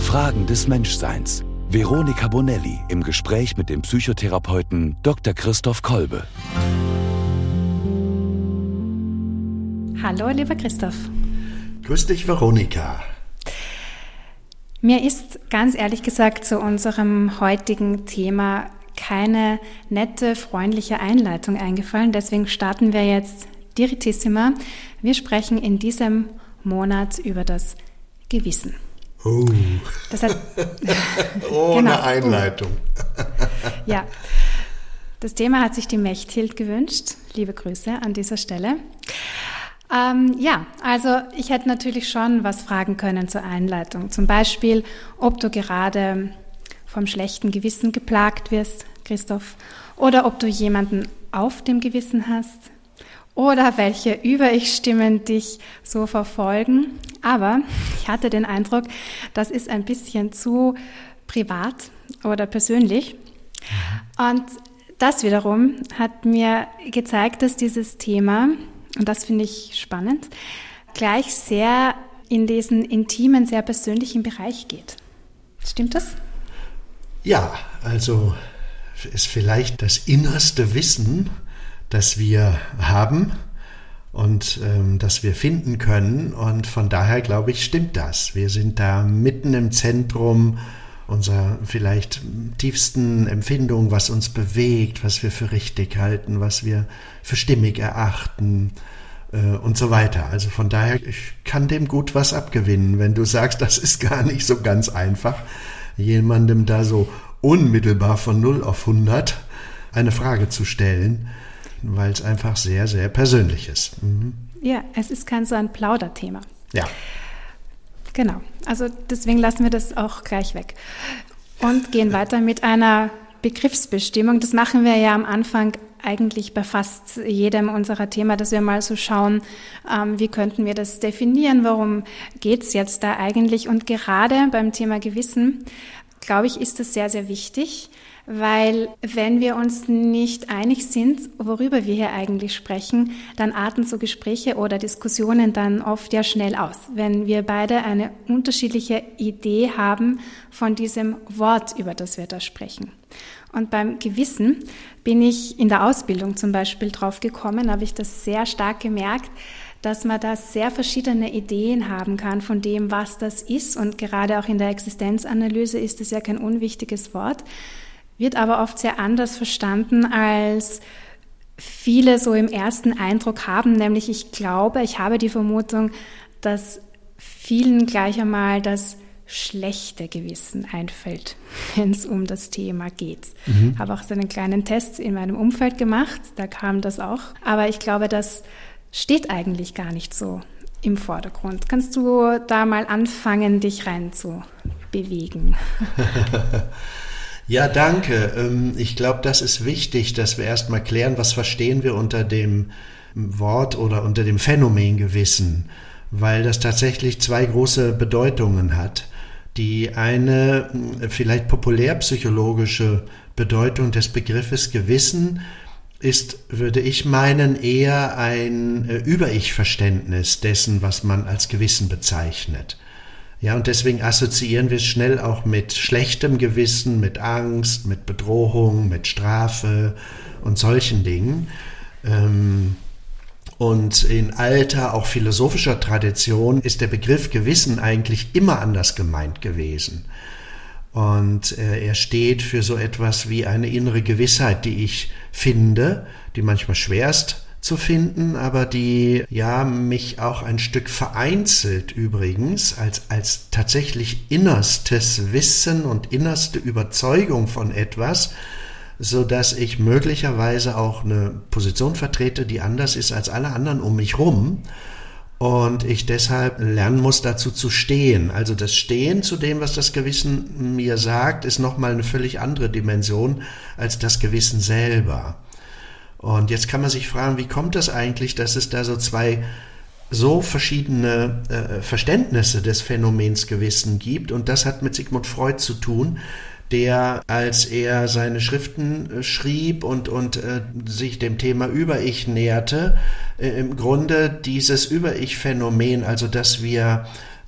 Fragen des Menschseins. Veronika Bonelli im Gespräch mit dem Psychotherapeuten Dr. Christoph Kolbe. Hallo, lieber Christoph. Grüß dich, Veronika. Mir ist ganz ehrlich gesagt zu unserem heutigen Thema keine nette, freundliche Einleitung eingefallen. Deswegen starten wir jetzt direttissima. Wir sprechen in diesem Monat über das Gewissen. Oh, das heißt, ohne Einleitung. Ja, das Thema hat sich die Mechthild gewünscht. Liebe Grüße an dieser Stelle. Also ich hätte natürlich schon was fragen können zur Einleitung. Zum Beispiel, ob du gerade vom schlechten Gewissen geplagt wirst, Christoph, oder ob du jemanden auf dem Gewissen hast, oder welche Über-Ich-Stimmen dich so verfolgen. Aber ich hatte den Eindruck, das ist ein bisschen zu privat oder persönlich. Und das wiederum hat mir gezeigt, dass dieses Thema, und das finde ich spannend, gleich sehr in diesen intimen, sehr persönlichen Bereich geht. Stimmt das? Ja, also ist vielleicht das innerste Wissen, das wir haben und das wir finden können. Und von daher, glaube ich, stimmt das. Wir sind da mitten im Zentrum unserer vielleicht tiefsten Empfindungen, was uns bewegt, was wir für richtig halten, was wir für stimmig erachten und so weiter. Also von daher, ich kann dem gut was abgewinnen, wenn du sagst, das ist gar nicht so ganz einfach, jemandem da so unmittelbar von 0 auf 100 eine Frage zu stellen, weil es einfach sehr, sehr persönlich ist. Mhm. Ja, es ist kein so ein Plauderthema. Ja. Genau, also deswegen lassen wir das auch gleich weg und gehen weiter mit einer Begriffsbestimmung. Das machen wir ja am Anfang eigentlich bei fast jedem unserer Themen, dass wir mal so schauen, wie könnten wir das definieren, worum geht es jetzt da eigentlich. Und gerade beim Thema Gewissen, glaube ich, ist das sehr, sehr wichtig, weil wenn wir uns nicht einig sind, worüber wir hier eigentlich sprechen, dann arten so Gespräche oder Diskussionen dann oft ja schnell aus, wenn wir beide eine unterschiedliche Idee haben von diesem Wort, über das wir da sprechen. Und beim Gewissen bin ich in der Ausbildung zum Beispiel drauf gekommen, habe ich das sehr stark gemerkt, dass man da sehr verschiedene Ideen haben kann von dem, was das ist. Und gerade auch in der Existenzanalyse ist es ja kein unwichtiges Wort, wird aber oft sehr anders verstanden, als viele so im ersten Eindruck haben. Nämlich ich habe die Vermutung, dass vielen gleich einmal das schlechte Gewissen einfällt, wenn es um das Thema geht. Ich habe auch so einen kleinen Test in meinem Umfeld gemacht, da kam das auch. Aber ich glaube, das steht eigentlich gar nicht so im Vordergrund. Kannst du da mal anfangen, dich rein zu bewegen? Ja, danke. Ich glaube, das ist wichtig, dass wir erstmal klären, was verstehen wir unter dem Wort oder unter dem Phänomen Gewissen, weil das tatsächlich zwei große Bedeutungen hat. Die eine vielleicht populärpsychologische Bedeutung des Begriffes Gewissen ist, würde ich meinen, eher ein Über-Ich-Verständnis dessen, was man als Gewissen bezeichnet. Ja, und deswegen assoziieren wir es schnell auch mit schlechtem Gewissen, mit Angst, mit Bedrohung, mit Strafe und solchen Dingen. Und in alter, auch philosophischer Tradition ist der Begriff Gewissen eigentlich immer anders gemeint gewesen. Und er steht für so etwas wie eine innere Gewissheit, die ich finde, die manchmal schwer ist zu finden, aber die ja mich auch ein Stück vereinzelt übrigens als tatsächlich innerstes Wissen und innerste Überzeugung von etwas, so dass ich möglicherweise auch eine Position vertrete, die anders ist als alle anderen um mich rum und ich deshalb lernen muss, dazu zu stehen. Also das Stehen zu dem, was das Gewissen mir sagt, ist nochmal eine völlig andere Dimension als das Gewissen selber. Und jetzt kann man sich fragen, wie kommt das eigentlich, dass es da so zwei so verschiedene Verständnisse des Phänomens Gewissen gibt? Und das hat mit Sigmund Freud zu tun, der, als er seine Schriften schrieb und sich dem Thema Über-Ich näherte, im Grunde dieses Über-Ich-Phänomen, also dass wir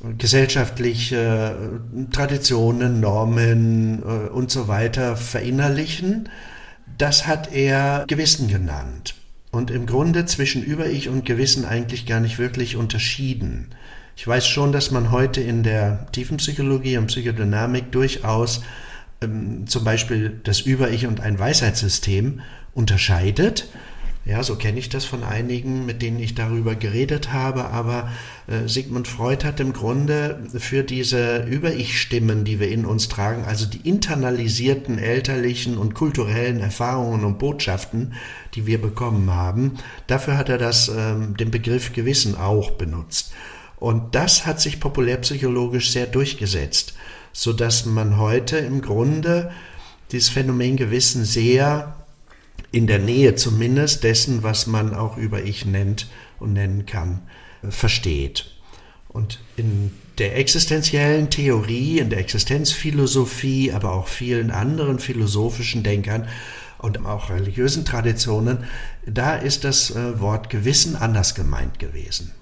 gesellschaftliche Traditionen, Normen und so weiter verinnerlichen. Das hat er Gewissen genannt und im Grunde zwischen Über-Ich und Gewissen eigentlich gar nicht wirklich unterschieden. Ich weiß schon, dass man heute in der Tiefenpsychologie und Psychodynamik durchaus zum Beispiel das Über-Ich und ein Weisheitssystem unterscheidet. Ja, so kenne ich das von einigen, mit denen ich darüber geredet habe, aber Sigmund Freud hat im Grunde für diese Über-Ich-Stimmen, die wir in uns tragen, also die internalisierten elterlichen und kulturellen Erfahrungen und Botschaften, die wir bekommen haben, dafür hat er den Begriff Gewissen auch benutzt. Und das hat sich populärpsychologisch sehr durchgesetzt, sodass man heute im Grunde dieses Phänomen Gewissen sehr in der Nähe zumindest dessen, was man auch Über-Ich nennt und nennen kann, versteht. Und in der existenziellen Theorie, in der Existenzphilosophie, aber auch vielen anderen philosophischen Denkern und auch religiösen Traditionen, da ist das Wort Gewissen anders gemeint gewesen.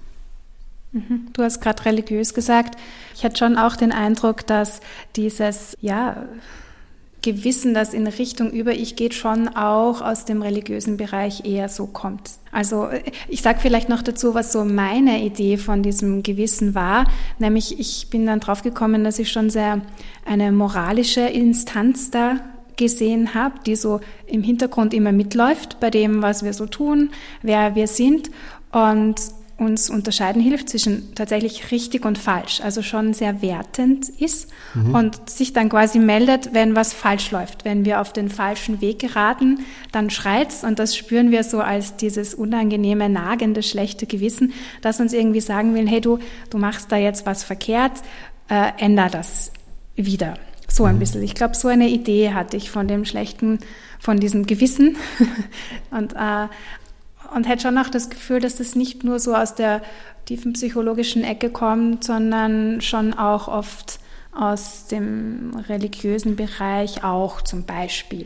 Du hast gerade religiös gesagt. Ich hatte schon auch den Eindruck, dass dieses Gewissen, das in Richtung Über-Ich geht, schon auch aus dem religiösen Bereich eher so kommt. Also ich sage vielleicht noch dazu, was so meine Idee von diesem Gewissen war. Nämlich ich bin dann drauf gekommen, dass ich schon sehr eine moralische Instanz da gesehen habe, die so im Hintergrund immer mitläuft bei dem, was wir so tun, wer wir sind und uns unterscheiden hilft zwischen tatsächlich richtig und falsch, also schon sehr wertend ist und sich dann quasi meldet, wenn was falsch läuft. Wenn wir auf den falschen Weg geraten, dann schreit's und das spüren wir so als dieses unangenehme, nagende, schlechte Gewissen, das uns irgendwie sagen will, hey du machst da jetzt was verkehrt, änder das wieder. So ein bisschen. Ich glaube, so eine Idee hatte ich von dem Schlechten, von diesem Gewissen und hätte schon auch das Gefühl, dass das nicht nur so aus der tiefen psychologischen Ecke kommt, sondern schon auch oft aus dem religiösen Bereich auch zum Beispiel.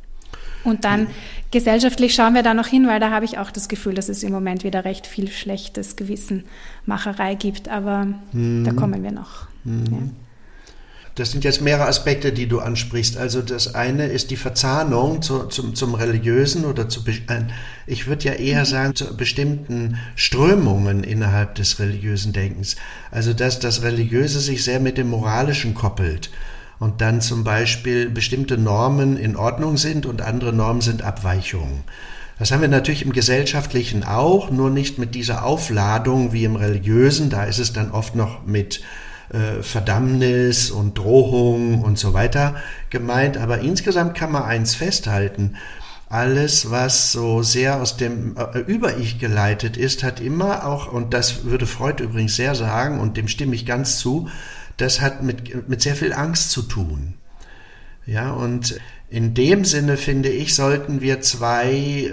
Und dann gesellschaftlich schauen wir da noch hin, weil da habe ich auch das Gefühl, dass es im Moment wieder recht viel schlechtes Gewissenmacherei gibt, aber da kommen wir noch. Ja. Das sind jetzt mehrere Aspekte, die du ansprichst. Also das eine ist die Verzahnung zum Religiösen oder ich würde ja eher sagen, zu bestimmten Strömungen innerhalb des religiösen Denkens. Also dass das Religiöse sich sehr mit dem Moralischen koppelt und dann zum Beispiel bestimmte Normen in Ordnung sind und andere Normen sind Abweichungen. Das haben wir natürlich im Gesellschaftlichen auch, nur nicht mit dieser Aufladung wie im Religiösen. Da ist es dann oft noch mit Verdammnis und Drohung und so weiter gemeint. Aber insgesamt kann man eins festhalten. Alles, was so sehr aus dem Über-Ich geleitet ist, hat immer auch, und das würde Freud übrigens sehr sagen, und dem stimme ich ganz zu, das hat mit sehr viel Angst zu tun. Ja, und in dem Sinne, finde ich, sollten wir zwei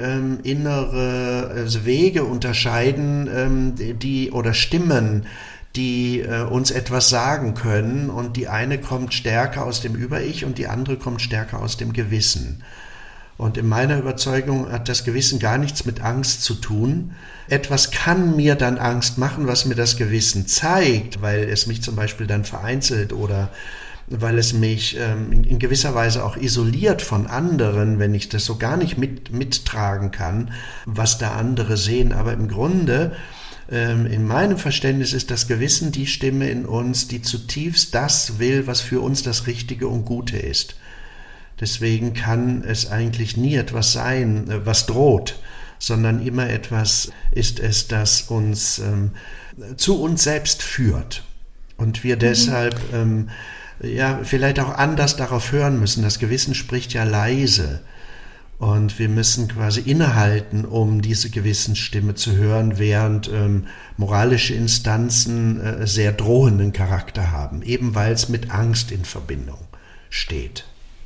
innere Wege unterscheiden, oder Stimmen, die uns etwas sagen können, und die eine kommt stärker aus dem Über-Ich und die andere kommt stärker aus dem Gewissen. Und in meiner Überzeugung hat das Gewissen gar nichts mit Angst zu tun. Etwas kann mir dann Angst machen, was mir das Gewissen zeigt, weil es mich zum Beispiel dann vereinzelt oder weil es mich in gewisser Weise auch isoliert von anderen, wenn ich das so gar nicht mittragen kann, was da andere sehen. Aber im Grunde in meinem Verständnis ist das Gewissen die Stimme in uns, die zutiefst das will, was für uns das Richtige und Gute ist. Deswegen kann es eigentlich nie etwas sein, was droht, sondern immer etwas ist es, das uns zu uns selbst führt. Und wir deshalb vielleicht auch anders darauf hören müssen. Das Gewissen spricht ja leise. Und wir müssen quasi innehalten, um diese Gewissensstimme zu hören, während moralische Instanzen sehr drohenden Charakter haben, eben weil es mit Angst in Verbindung steht.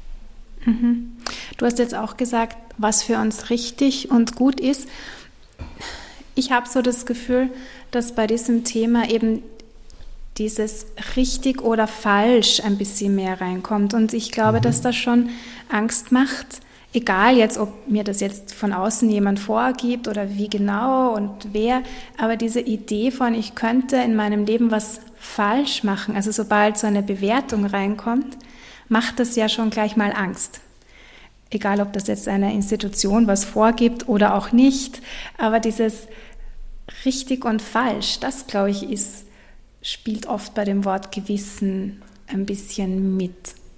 Du hast jetzt auch gesagt, was für uns richtig und gut ist. Ich habe so das Gefühl, dass bei diesem Thema eben dieses richtig oder falsch ein bisschen mehr reinkommt. Und ich glaube, dass das schon Angst macht, Egal jetzt, ob mir das jetzt von außen jemand vorgibt oder wie genau und wer, aber diese Idee von, ich könnte in meinem Leben was falsch machen, also sobald so eine Bewertung reinkommt, macht das ja schon gleich mal Angst. Egal, ob das jetzt eine Institution was vorgibt oder auch nicht, aber dieses richtig und falsch, das, glaube ich, spielt oft bei dem Wort Gewissen ein bisschen mit.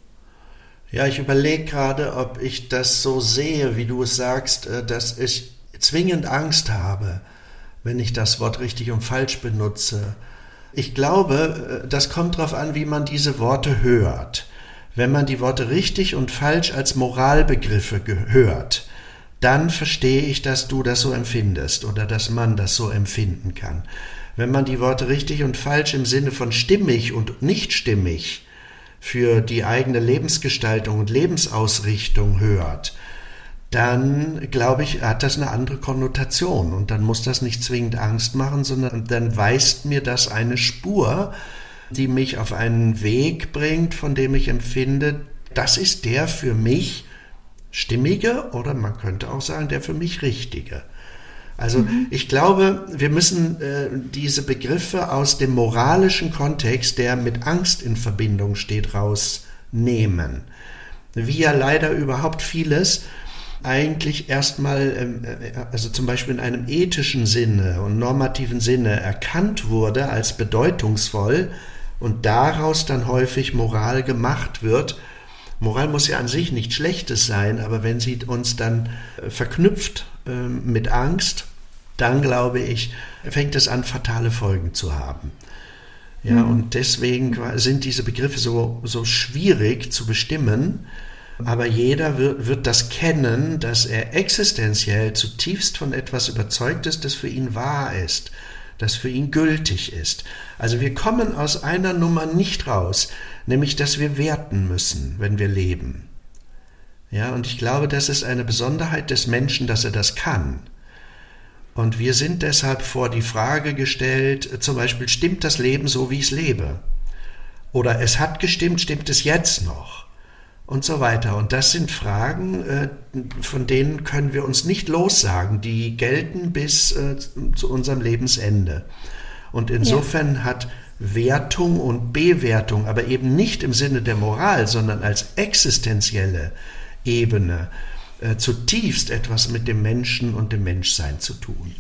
Ja, ich überlege gerade, ob ich das so sehe, wie du es sagst, dass ich zwingend Angst habe, wenn ich das Wort richtig und falsch benutze. Ich glaube, das kommt darauf an, wie man diese Worte hört. Wenn man die Worte richtig und falsch als Moralbegriffe hört, dann verstehe ich, dass du das so empfindest oder dass man das so empfinden kann. Wenn man die Worte richtig und falsch im Sinne von stimmig und nicht stimmig für die eigene Lebensgestaltung und Lebensausrichtung hört, dann, glaube ich, hat das eine andere Konnotation und dann muss das nicht zwingend Angst machen, sondern dann weist mir das eine Spur, die mich auf einen Weg bringt, von dem ich empfinde, das ist der für mich stimmige oder man könnte auch sagen, der für mich richtige. Also ich glaube, wir müssen diese Begriffe aus dem moralischen Kontext, der mit Angst in Verbindung steht, rausnehmen. Wie ja leider überhaupt vieles eigentlich erstmal, also zum Beispiel in einem ethischen Sinne und normativen Sinne erkannt wurde als bedeutungsvoll und daraus dann häufig Moral gemacht wird. Moral muss ja an sich nichts Schlechtes sein, aber wenn sie uns dann verknüpft mit Angst, dann glaube ich, fängt es an, fatale Folgen zu haben. Ja, und deswegen sind diese Begriffe so schwierig zu bestimmen, aber jeder wird das kennen, dass er existenziell zutiefst von etwas überzeugt ist, das für ihn wahr ist, das für ihn gültig ist. Also wir kommen aus einer Nummer nicht raus, nämlich dass wir werten müssen, wenn wir leben. Ja, und ich glaube, das ist eine Besonderheit des Menschen, dass er das kann. Und wir sind deshalb vor die Frage gestellt, zum Beispiel, stimmt das Leben so, wie ich es lebe? Oder es hat gestimmt, stimmt es jetzt noch? Und so weiter. Und das sind Fragen, von denen können wir uns nicht lossagen. Die gelten bis zu unserem Lebensende. Und insofern hat Wertung und Bewertung, aber eben nicht im Sinne der Moral, sondern als existenzielle Ebene, zutiefst etwas mit dem Menschen und dem Menschsein zu tun.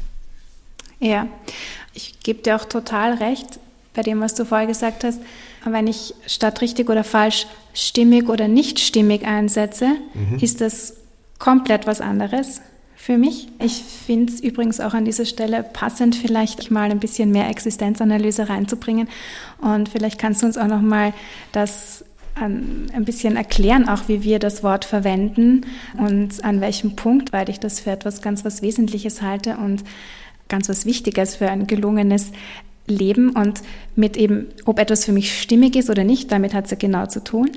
Ja, ich gebe dir auch total recht bei dem, was du vorher gesagt hast. Wenn ich statt richtig oder falsch stimmig oder nicht stimmig einsetze, ist das komplett was anderes für mich. Ich finde es übrigens auch an dieser Stelle passend, vielleicht mal ein bisschen mehr Existenzanalyse reinzubringen. Und vielleicht kannst du uns auch noch mal das ein bisschen erklären, auch wie wir das Wort verwenden und an welchem Punkt, weil ich das für etwas ganz was Wesentliches halte und ganz was Wichtiges für ein gelungenes Leben und mit eben, ob etwas für mich stimmig ist oder nicht, damit hat es ja genau zu tun.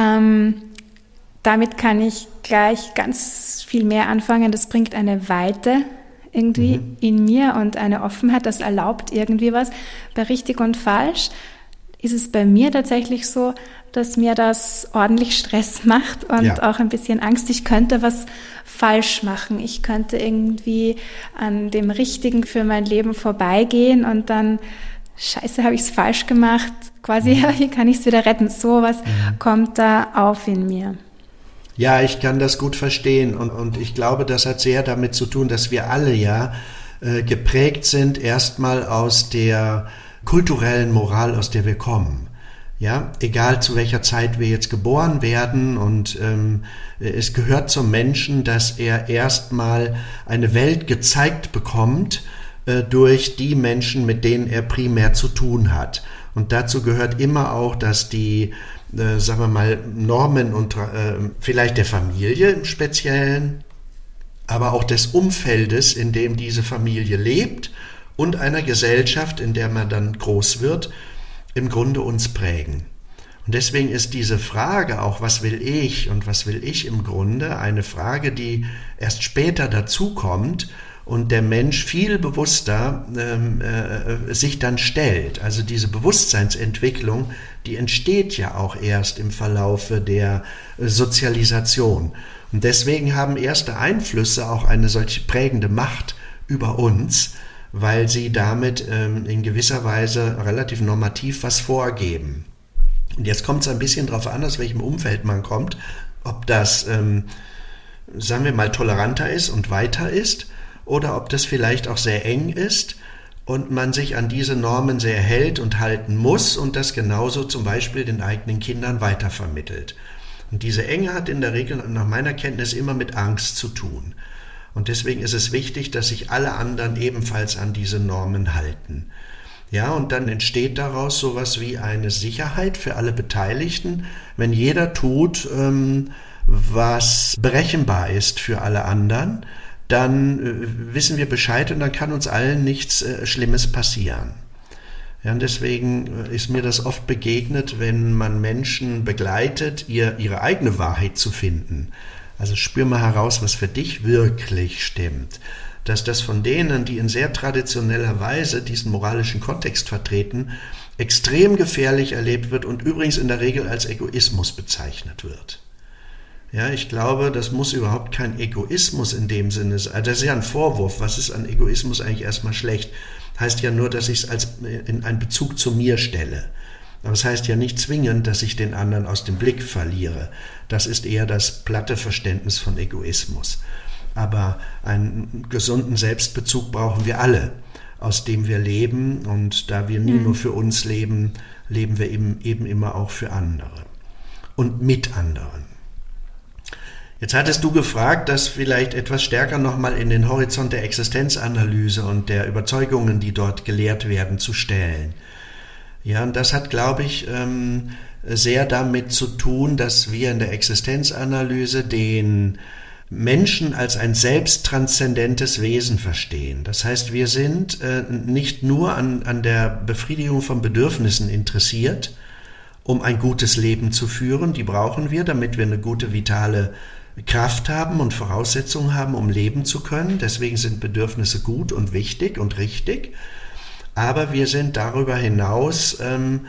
Damit kann ich gleich ganz viel mehr anfangen. Das bringt eine Weite irgendwie in mir und eine Offenheit, das erlaubt irgendwie was. Bei richtig und falsch ist es bei mir tatsächlich so, dass mir das ordentlich Stress macht und auch ein bisschen Angst. Ich könnte was falsch machen. Ich könnte irgendwie an dem Richtigen für mein Leben vorbeigehen und dann, scheiße, habe ich es falsch gemacht. Quasi, wie kann ich es wieder retten? So was kommt da auf in mir. Ja, ich kann das gut verstehen und ich glaube, das hat sehr damit zu tun, dass wir alle geprägt sind, erstmal aus der kulturellen Moral, aus der wir kommen. Ja, egal zu welcher Zeit wir jetzt geboren werden und es gehört zum Menschen, dass er erstmal eine Welt gezeigt bekommt durch die Menschen, mit denen er primär zu tun hat. Und dazu gehört immer auch, dass die, sagen wir mal, Normen und vielleicht der Familie im Speziellen, aber auch des Umfeldes, in dem diese Familie lebt und einer Gesellschaft, in der man dann groß wird, im Grunde uns prägen. Und deswegen ist diese Frage auch, was will ich und was will ich im Grunde, eine Frage, die erst später dazukommt und der Mensch viel bewusster sich dann stellt. Also diese Bewusstseinsentwicklung, die entsteht ja auch erst im Verlaufe der Sozialisation. Und deswegen haben erste Einflüsse auch eine solche prägende Macht über uns, weil sie damit in gewisser Weise relativ normativ was vorgeben. Und jetzt kommt es ein bisschen darauf an, aus welchem Umfeld man kommt, ob das, sagen wir mal, toleranter ist und weiter ist, oder ob das vielleicht auch sehr eng ist und man sich an diese Normen sehr hält und halten muss und das genauso zum Beispiel den eigenen Kindern weitervermittelt. Und diese Enge hat in der Regel nach meiner Kenntnis immer mit Angst zu tun. Und deswegen ist es wichtig, dass sich alle anderen ebenfalls an diese Normen halten. Ja, und dann entsteht daraus sowas wie eine Sicherheit für alle Beteiligten, wenn jeder tut, was berechenbar ist für alle anderen, dann wissen wir Bescheid und dann kann uns allen nichts Schlimmes passieren. Ja, und deswegen ist mir das oft begegnet, wenn man Menschen begleitet, ihre eigene Wahrheit zu finden. Also spür mal heraus, was für dich wirklich stimmt. Dass das von denen, die in sehr traditioneller Weise diesen moralischen Kontext vertreten, extrem gefährlich erlebt wird und übrigens in der Regel als Egoismus bezeichnet wird. Ja, ich glaube, das muss überhaupt kein Egoismus in dem Sinne sein. Das ist ja ein Vorwurf. Was ist an Egoismus eigentlich erstmal schlecht? Heißt ja nur, dass ich es als in einen Bezug zu mir stelle. Aber es heißt ja nicht zwingend, dass ich den anderen aus dem Blick verliere. Das ist eher das platte Verständnis von Egoismus. Aber einen gesunden Selbstbezug brauchen wir alle, aus dem wir leben. Und da wir nie nur für uns leben, leben wir eben immer auch für andere und mit anderen. Jetzt hattest du gefragt, das vielleicht etwas stärker nochmal in den Horizont der Existenzanalyse und der Überzeugungen, die dort gelehrt werden, zu stellen. Ja, und das hat, glaube ich, sehr damit zu tun, dass wir in der Existenzanalyse den Menschen als ein selbsttranszendentes Wesen verstehen. Das heißt, wir sind nicht nur an der Befriedigung von Bedürfnissen interessiert, um ein gutes Leben zu führen. Die brauchen wir, damit wir eine gute, vitale Kraft haben und Voraussetzungen haben, um leben zu können. Deswegen sind Bedürfnisse gut und wichtig und richtig. Aber wir sind darüber hinaus an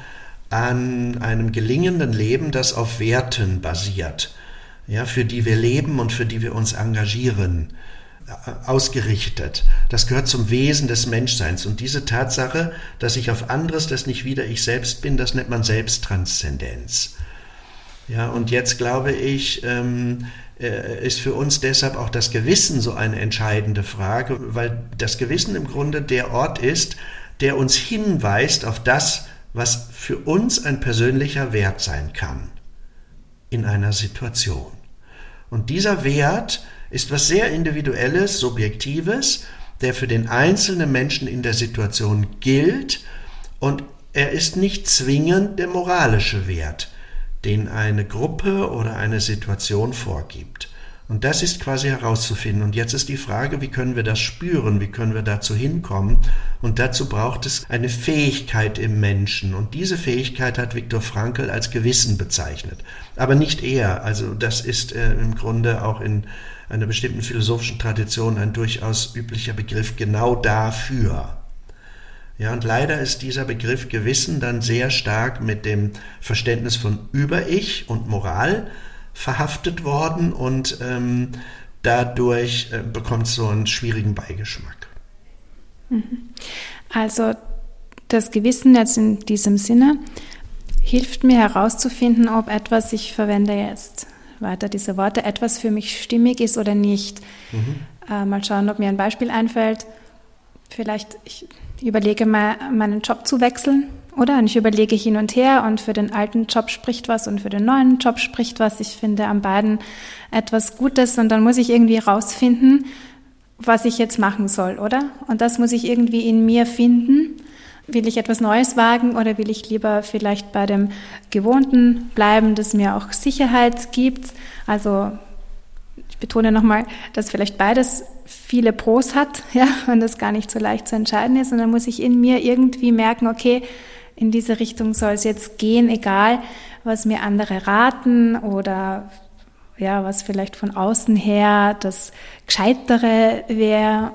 einem gelingenden Leben, das auf Werten basiert, ja, für die wir leben und für die wir uns engagieren, ausgerichtet. Das gehört zum Wesen des Menschseins. Und diese Tatsache, dass ich auf anderes, das nicht wieder ich selbst bin, das nennt man Selbsttranszendenz. Ja, und jetzt glaube ich, ist für uns deshalb auch das Gewissen so eine entscheidende Frage, weil das Gewissen im Grunde der Ort ist, der uns hinweist auf das, was für uns ein persönlicher Wert sein kann in einer Situation. Und dieser Wert ist was sehr Individuelles, Subjektives, der für den einzelnen Menschen in der Situation gilt, und er ist nicht zwingend der moralische Wert, den eine Gruppe oder eine Situation vorgibt. Und das ist quasi herauszufinden. Und jetzt ist die Frage, wie können wir das spüren, wie können wir dazu hinkommen? Und dazu braucht es eine Fähigkeit im Menschen. Und diese Fähigkeit hat Viktor Frankl als Gewissen bezeichnet. Aber nicht er. Also das ist im Grunde auch in einer bestimmten philosophischen Tradition ein durchaus üblicher Begriff genau dafür. Ja, und leider ist dieser Begriff Gewissen dann sehr stark mit dem Verständnis von Über-Ich und Moral verhaftet worden und dadurch bekommt es so einen schwierigen Beigeschmack. Also das Gewissen jetzt in diesem Sinne hilft mir herauszufinden, ob etwas, ich verwende jetzt weiter diese Worte, etwas für mich stimmig ist oder nicht. Mal schauen, ob mir ein Beispiel einfällt. Vielleicht ich überlege mal, meinen Job zu wechseln, oder? Und ich überlege hin und her und für den alten Job spricht was und für den neuen Job spricht was. Ich finde an beiden etwas Gutes und dann muss ich irgendwie rausfinden, was ich jetzt machen soll, oder? Und das muss ich irgendwie in mir finden. Will ich etwas Neues wagen oder will ich lieber vielleicht bei dem Gewohnten bleiben, das mir auch Sicherheit gibt? Also ich betone nochmal, dass vielleicht beides viele Pros hat, ja, und das gar nicht so leicht zu entscheiden ist. Und dann muss ich in mir irgendwie merken, okay, in diese Richtung soll es jetzt gehen, egal was mir andere raten oder ja, was vielleicht von außen her das Gescheitere wäre.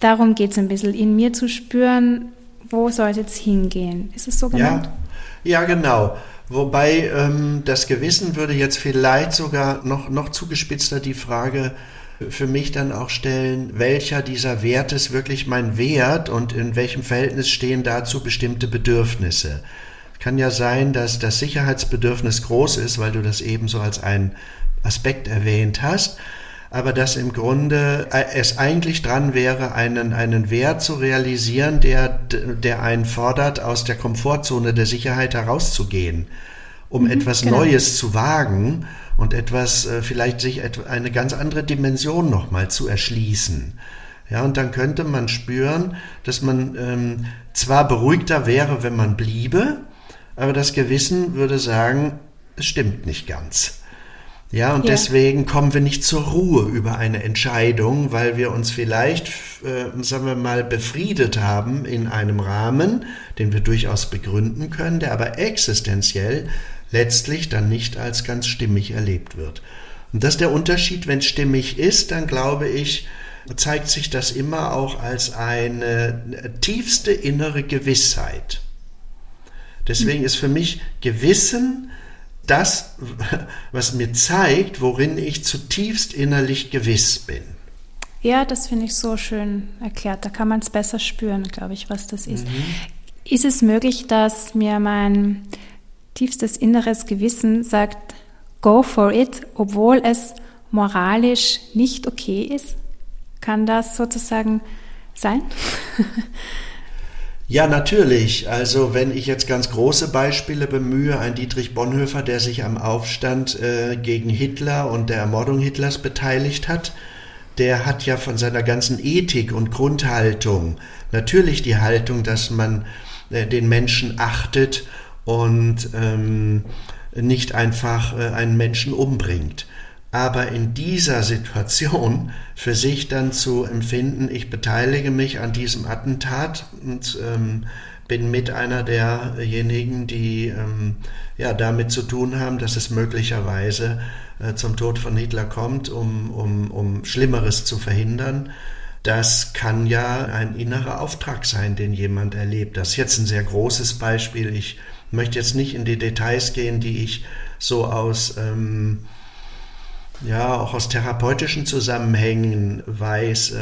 darum geht es ein bisschen, in mir zu spüren, wo soll es jetzt hingehen? Ist es so gemeint? Ja, genau. Wobei das Gewissen würde jetzt vielleicht sogar noch zugespitzter die Frage für mich dann auch stellen, welcher dieser Werte ist wirklich mein Wert und in welchem Verhältnis stehen dazu bestimmte Bedürfnisse. Kann ja sein, dass das Sicherheitsbedürfnis groß ist, weil du das eben so als einen Aspekt erwähnt hast, aber dass im Grunde es eigentlich dran wäre, einen Wert zu realisieren, der einen fordert, aus der Komfortzone der Sicherheit herauszugehen, um etwas Neues zu wagen und etwas, vielleicht sich eine ganz andere Dimension nochmal zu erschließen. Ja, und dann könnte man spüren, dass man zwar beruhigter wäre, wenn man bliebe, aber das Gewissen würde sagen, es stimmt nicht ganz. Ja, und deswegen kommen wir nicht zur Ruhe über eine Entscheidung, weil wir uns vielleicht, sagen wir mal, befriedet haben in einem Rahmen, den wir durchaus begründen können, der aber existenziell letztlich dann nicht als ganz stimmig erlebt wird. Und das ist der Unterschied, wenn es stimmig ist, dann glaube ich, zeigt sich das immer auch als eine tiefste innere Gewissheit. Deswegen ist für mich Gewissen das, was mir zeigt, worin ich zutiefst innerlich gewiss bin. Ja, das finde ich so schön erklärt. Da kann man es besser spüren, glaube ich, was das ist. Ist es möglich, dass mir mein tiefstes inneres Gewissen sagt, go for it, obwohl es moralisch nicht okay ist? Kann das sozusagen sein? Ja, natürlich. Also wenn ich jetzt ganz große Beispiele bemühe, ein Dietrich Bonhoeffer, der sich am Aufstand gegen Hitler und der Ermordung Hitlers beteiligt hat, der hat ja von seiner ganzen Ethik und Grundhaltung natürlich die Haltung, dass man den Menschen achtet und nicht einfach einen Menschen umbringt. Aber in dieser Situation für sich dann zu empfinden, ich beteilige mich an diesem Attentat und bin mit einer derjenigen, die damit zu tun haben, dass es möglicherweise zum Tod von Hitler kommt, um Schlimmeres zu verhindern. Das kann ja ein innerer Auftrag sein, den jemand erlebt. Das ist jetzt ein sehr großes Beispiel. Ich möchte jetzt nicht in die Details gehen, die ich so auch aus therapeutischen Zusammenhängen weiß,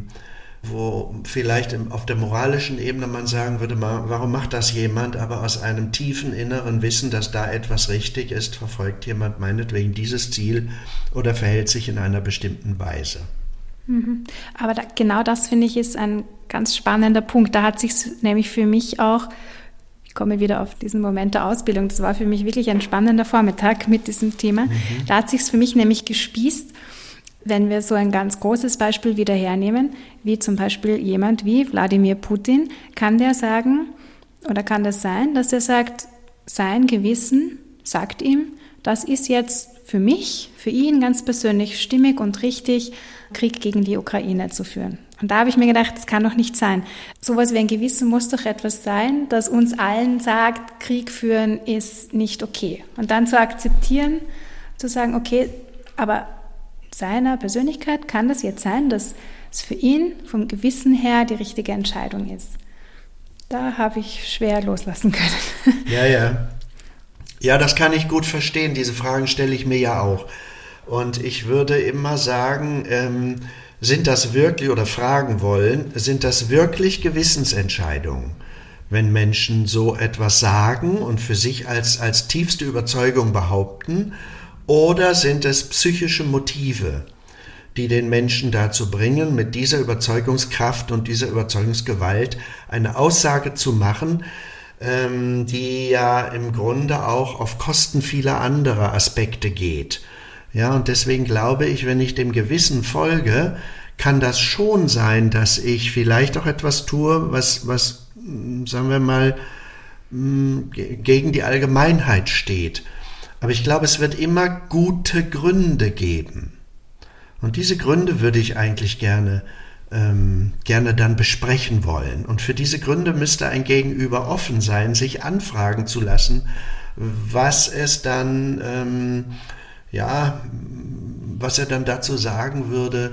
wo vielleicht auf der moralischen Ebene man sagen würde, warum macht das jemand, aber aus einem tiefen inneren Wissen, dass da etwas richtig ist, verfolgt jemand meinetwegen dieses Ziel oder verhält sich in einer bestimmten Weise. Aber genau das, finde ich, ist ein ganz spannender Punkt. Da hat sich nämlich für mich auch, ich komme wieder auf diesen Moment der Ausbildung, das war für mich wirklich ein spannender Vormittag mit diesem Thema. Da hat sich es für mich nämlich gespießt, wenn wir so ein ganz großes Beispiel wieder hernehmen, wie zum Beispiel jemand wie Wladimir Putin, kann der sagen, oder kann das sein, dass er sagt, sein Gewissen sagt ihm, das ist jetzt für mich, für ihn ganz persönlich stimmig und richtig, Krieg gegen die Ukraine zu führen. Und da habe ich mir gedacht, das kann doch nicht sein. Sowas wie ein Gewissen muss doch etwas sein, das uns allen sagt, Krieg führen ist nicht okay. Und dann zu akzeptieren, zu sagen, okay, aber seiner Persönlichkeit kann das jetzt sein, dass es für ihn vom Gewissen her die richtige Entscheidung ist. Da habe ich schwer loslassen können. Ja. Ja, das kann ich gut verstehen. Diese Fragen stelle ich mir ja auch. Und ich würde immer sagen, sind das wirklich, oder fragen wollen, sind das wirklich Gewissensentscheidungen, wenn Menschen so etwas sagen und für sich als tiefste Überzeugung behaupten, oder sind es psychische Motive, die den Menschen dazu bringen, mit dieser Überzeugungskraft und dieser Überzeugungsgewalt eine Aussage zu machen, die ja im Grunde auch auf Kosten vieler anderer Aspekte geht. Ja, und deswegen glaube ich, wenn ich dem Gewissen folge, kann das schon sein, dass ich vielleicht auch etwas tue, was sagen wir mal, gegen die Allgemeinheit steht. Aber ich glaube, es wird immer gute Gründe geben. Und diese Gründe würde ich eigentlich gerne dann besprechen wollen. Und für diese Gründe müsste ein Gegenüber offen sein, sich anfragen zu lassen, was es dann, was er dann dazu sagen würde,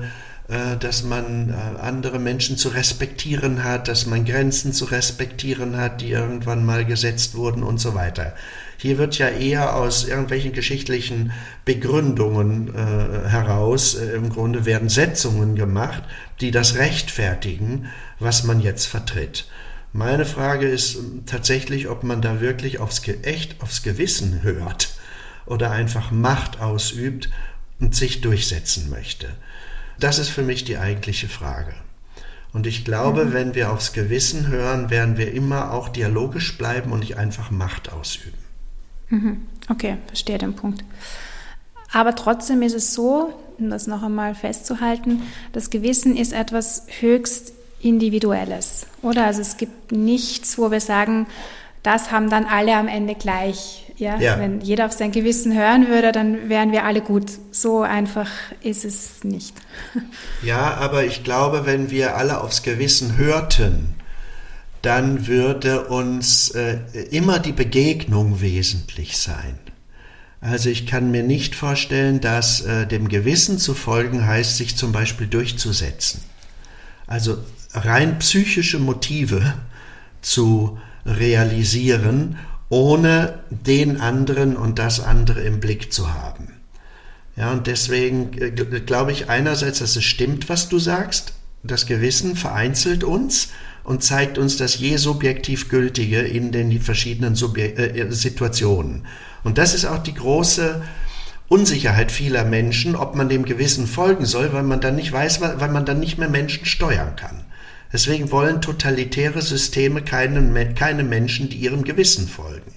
dass man andere Menschen zu respektieren hat, dass man Grenzen zu respektieren hat, die irgendwann mal gesetzt wurden und so weiter. Hier wird ja eher aus irgendwelchen geschichtlichen Begründungen heraus, im Grunde werden Setzungen gemacht, die das rechtfertigen, was man jetzt vertritt. Meine Frage ist tatsächlich, ob man da wirklich echt aufs Gewissen hört oder einfach Macht ausübt und sich durchsetzen möchte. Das ist für mich die eigentliche Frage. Und ich glaube, wenn wir aufs Gewissen hören, werden wir immer auch dialogisch bleiben und nicht einfach Macht ausüben. Okay, verstehe den Punkt. Aber trotzdem ist es so, um das noch einmal festzuhalten, das Gewissen ist etwas höchst Individuelles, oder? Also es gibt nichts, wo wir sagen, das haben dann alle am Ende gleich. Ja? Wenn jeder auf sein Gewissen hören würde, dann wären wir alle gut. So einfach ist es nicht. Ja, aber ich glaube, wenn wir alle aufs Gewissen hörten, dann würde uns immer die Begegnung wesentlich sein. Also ich kann mir nicht vorstellen, dass dem Gewissen zu folgen heißt, sich zum Beispiel durchzusetzen. Also rein psychische Motive zu realisieren, ohne den anderen und das andere im Blick zu haben. Ja, und deswegen glaube ich einerseits, dass es stimmt, was du sagst. Das Gewissen vereinzelt uns und zeigt uns das je subjektiv Gültige in den verschiedenen Situationen. Und das ist auch die große Unsicherheit vieler Menschen, ob man dem Gewissen folgen soll, weil man dann nicht weiß, weil man dann nicht mehr Menschen steuern kann. Deswegen wollen totalitäre Systeme keine Menschen, die ihrem Gewissen folgen.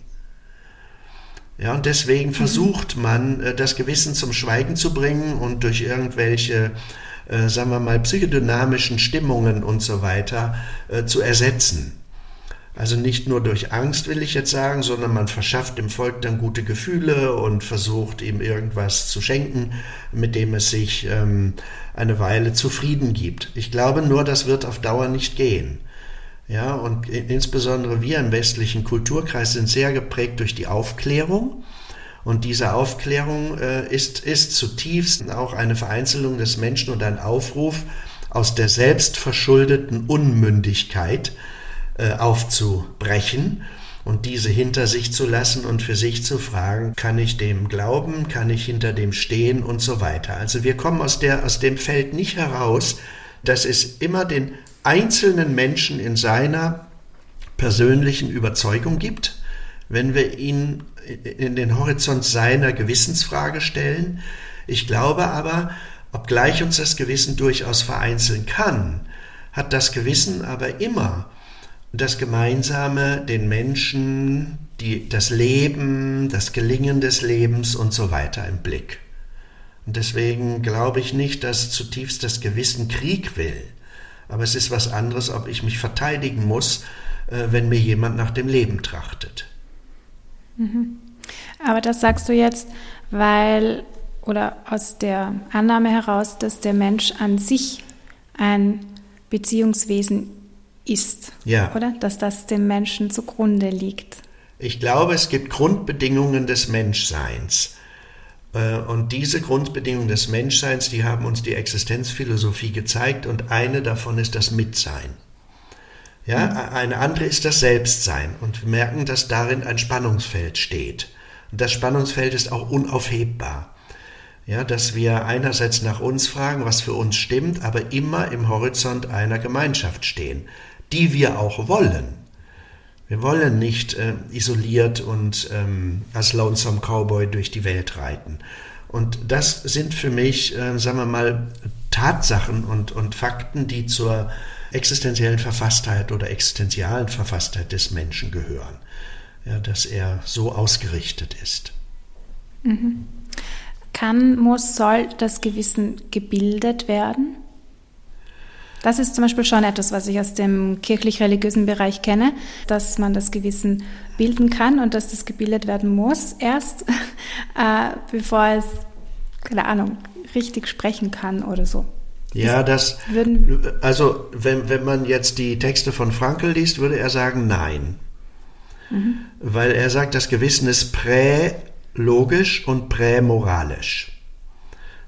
Ja, und deswegen versucht man, das Gewissen zum Schweigen zu bringen und durch irgendwelche, sagen wir mal, psychodynamischen Stimmungen und so weiter zu ersetzen. Also nicht nur durch Angst, will ich jetzt sagen, sondern man verschafft dem Volk dann gute Gefühle und versucht ihm irgendwas zu schenken, mit dem es sich eine Weile zufrieden gibt. Ich glaube nur, das wird auf Dauer nicht gehen. Ja, und insbesondere wir im westlichen Kulturkreis sind sehr geprägt durch die Aufklärung. Und diese Aufklärung ist zutiefst auch eine Vereinzelung des Menschen und ein Aufruf aus der selbstverschuldeten Unmündigkeit aufzubrechen und diese hinter sich zu lassen und für sich zu fragen, kann ich dem glauben, kann ich hinter dem stehen und so weiter. Also wir kommen aus dem Feld nicht heraus, dass es immer den einzelnen Menschen in seiner persönlichen Überzeugung gibt, wenn wir ihn in den Horizont seiner Gewissensfrage stellen. Ich glaube aber, obgleich uns das Gewissen durchaus vereinzeln kann, hat das Gewissen aber immer das Gemeinsame, den Menschen, das Leben, das Gelingen des Lebens und so weiter im Blick. Und deswegen glaube ich nicht, dass zutiefst das Gewissen Krieg will. Aber es ist was anderes, ob ich mich verteidigen muss, wenn mir jemand nach dem Leben trachtet. Aber das sagst du jetzt, oder aus der Annahme heraus, dass der Mensch an sich ein Beziehungswesen ist, ja, oder? Dass das dem Menschen zugrunde liegt. Ich glaube, es gibt Grundbedingungen des Menschseins. Und diese Grundbedingungen des Menschseins, die haben uns die Existenzphilosophie gezeigt und eine davon ist das Mitsein. Ja, eine andere ist das Selbstsein und wir merken, dass darin ein Spannungsfeld steht. Und das Spannungsfeld ist auch unaufhebbar. Ja, dass wir einerseits nach uns fragen, was für uns stimmt, aber immer im Horizont einer Gemeinschaft stehen, die wir auch wollen. Wir wollen nicht isoliert und als Lonesome Cowboy durch die Welt reiten. Und das sind für mich, sagen wir mal, Tatsachen und Fakten, die zur existenziellen Verfasstheit oder existenzialen Verfasstheit des Menschen gehören. Ja, dass er so ausgerichtet ist. Soll das Gewissen gebildet werden? Das ist zum Beispiel schon etwas, was ich aus dem kirchlich-religiösen Bereich kenne, dass man das Gewissen bilden kann und dass das gebildet werden muss erst, bevor es, keine Ahnung, richtig sprechen kann oder so. Ja, also wenn man jetzt die Texte von Frankl liest, würde er sagen, nein. Weil er sagt, das Gewissen ist prälogisch und prämoralisch.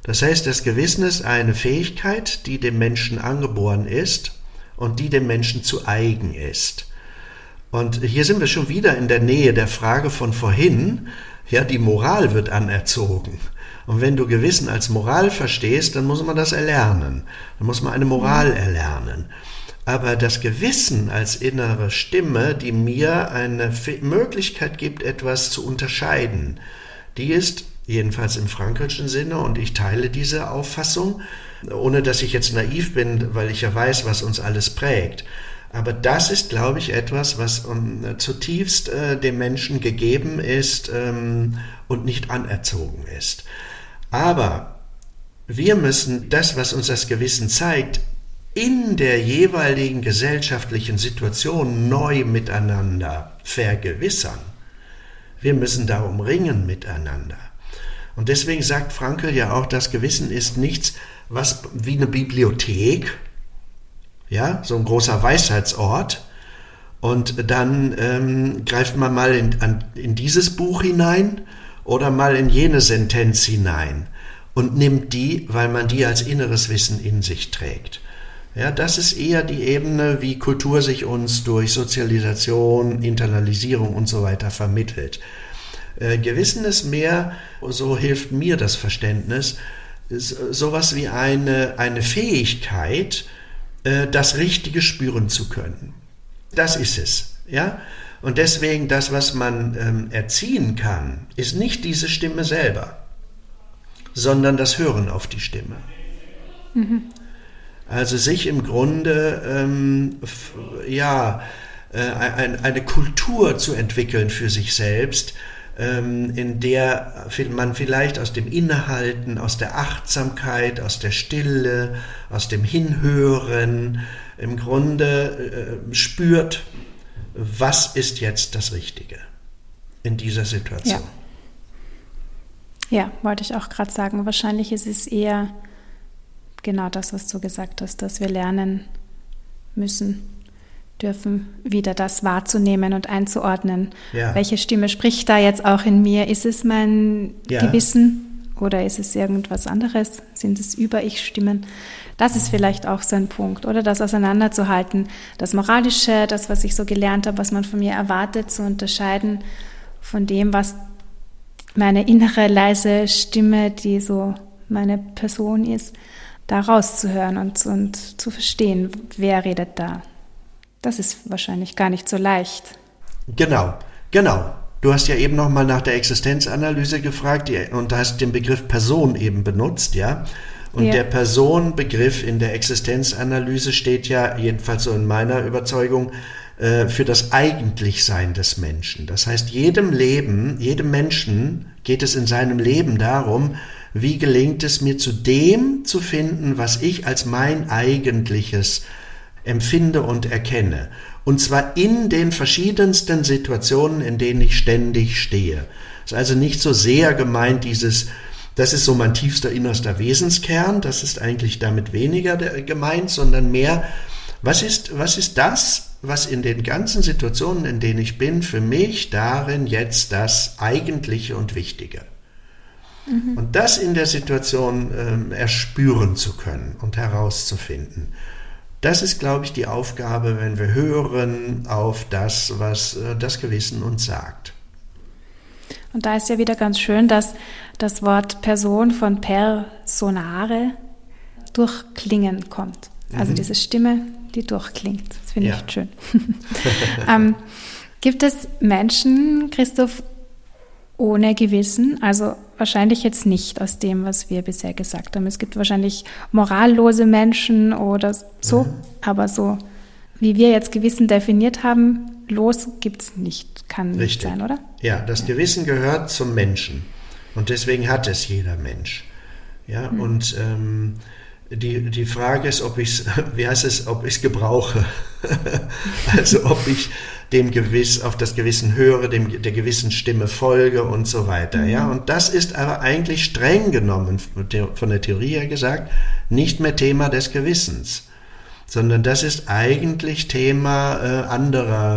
Das heißt, das Gewissen ist eine Fähigkeit, die dem Menschen angeboren ist und die dem Menschen zu eigen ist. Und hier sind wir schon wieder in der Nähe der Frage von vorhin. Ja, die Moral wird anerzogen. Und wenn du Gewissen als Moral verstehst, dann muss man das erlernen. Dann muss man eine Moral erlernen. Aber das Gewissen als innere Stimme, die mir eine Möglichkeit gibt, etwas zu unterscheiden, die ist jedenfalls im frankelschen Sinne, und ich teile diese Auffassung, ohne dass ich jetzt naiv bin, weil ich ja weiß, was uns alles prägt. Aber das ist, glaube ich, etwas, was zutiefst dem Menschen gegeben ist und nicht anerzogen ist. Aber wir müssen das, was uns das Gewissen zeigt, in der jeweiligen gesellschaftlichen Situation neu miteinander vergewissern. Wir müssen darum ringen miteinander. Und deswegen sagt Frankl ja auch, das Gewissen ist nichts, was wie eine Bibliothek, ja, so ein großer Weisheitsort, und dann greift man mal in dieses Buch hinein oder mal in jene Sentenz hinein und nimmt die, weil man die als inneres Wissen in sich trägt. Ja, das ist eher die Ebene, wie Kultur sich uns durch Sozialisation, Internalisierung und so weiter vermittelt. Gewissen ist mehr, so hilft mir das Verständnis, sowas wie eine Fähigkeit, das Richtige spüren zu können. Das ist es, ja. Und deswegen das, was man erziehen kann, ist nicht diese Stimme selber, sondern das Hören auf die Stimme. Mhm. Also sich im Grunde eine Kultur zu entwickeln für sich selbst, in der man vielleicht aus dem Innehalten, aus der Achtsamkeit, aus der Stille, aus dem Hinhören im Grunde spürt, was ist jetzt das Richtige in dieser Situation. Ja, wollte ich auch gerade sagen. Wahrscheinlich ist es eher genau das, was du gesagt hast, dass wir lernen müssen, dürfen, wieder das wahrzunehmen und einzuordnen. Ja. Welche Stimme spricht da jetzt auch in mir? Ist es mein Gewissen oder ist es irgendwas anderes? Sind es Über-Ich-Stimmen? Das ist vielleicht auch so ein Punkt, oder das auseinanderzuhalten, das Moralische, das, was ich so gelernt habe, was man von mir erwartet, zu unterscheiden von dem, was meine innere leise Stimme, die so meine Person ist, da rauszuhören und zu verstehen, wer redet da. Das ist wahrscheinlich gar nicht so leicht. Genau. Du hast ja eben noch mal nach der Existenzanalyse gefragt und hast den Begriff Person eben benutzt, ja? Und der Personenbegriff in der Existenzanalyse steht ja, jedenfalls so in meiner Überzeugung, für das Eigentlichsein des Menschen. Das heißt, jedem Menschen geht es in seinem Leben darum, wie gelingt es mir, zu dem zu finden, was ich als mein Eigentliches empfinde und erkenne. Und zwar in den verschiedensten Situationen, in denen ich ständig stehe. Es ist also nicht so sehr gemeint, das ist so mein tiefster, innerster Wesenskern, das ist eigentlich damit weniger gemeint, sondern mehr, was ist das, was in den ganzen Situationen, in denen ich bin, für mich darin jetzt das Eigentliche und Wichtige. Mhm. Und das in der Situation erspüren zu können und herauszufinden. Das ist, glaube ich, die Aufgabe, wenn wir hören auf das, was das Gewissen uns sagt. Und da ist ja wieder ganz schön, dass das Wort Person von personare durchklingen kommt. Also diese Stimme, die durchklingt. Das finde ich schön. Gibt es Menschen, Christoph, ohne Gewissen? Also wahrscheinlich jetzt nicht aus dem, was wir bisher gesagt haben. Es gibt wahrscheinlich morallose Menschen oder so, aber so, wie wir jetzt Gewissen definiert haben, los gibt es nicht, kann nicht sein, oder? Ja, das Gewissen gehört zum Menschen und deswegen hat es jeder Mensch. Ja, und die Frage ist, ob ich es gebrauche. Also ob ich auf das Gewissen höre, der gewissen Stimme folge und so weiter. Ja, und das ist aber eigentlich streng genommen, von der Theorie her gesagt, nicht mehr Thema des Gewissens, sondern das ist eigentlich Thema anderer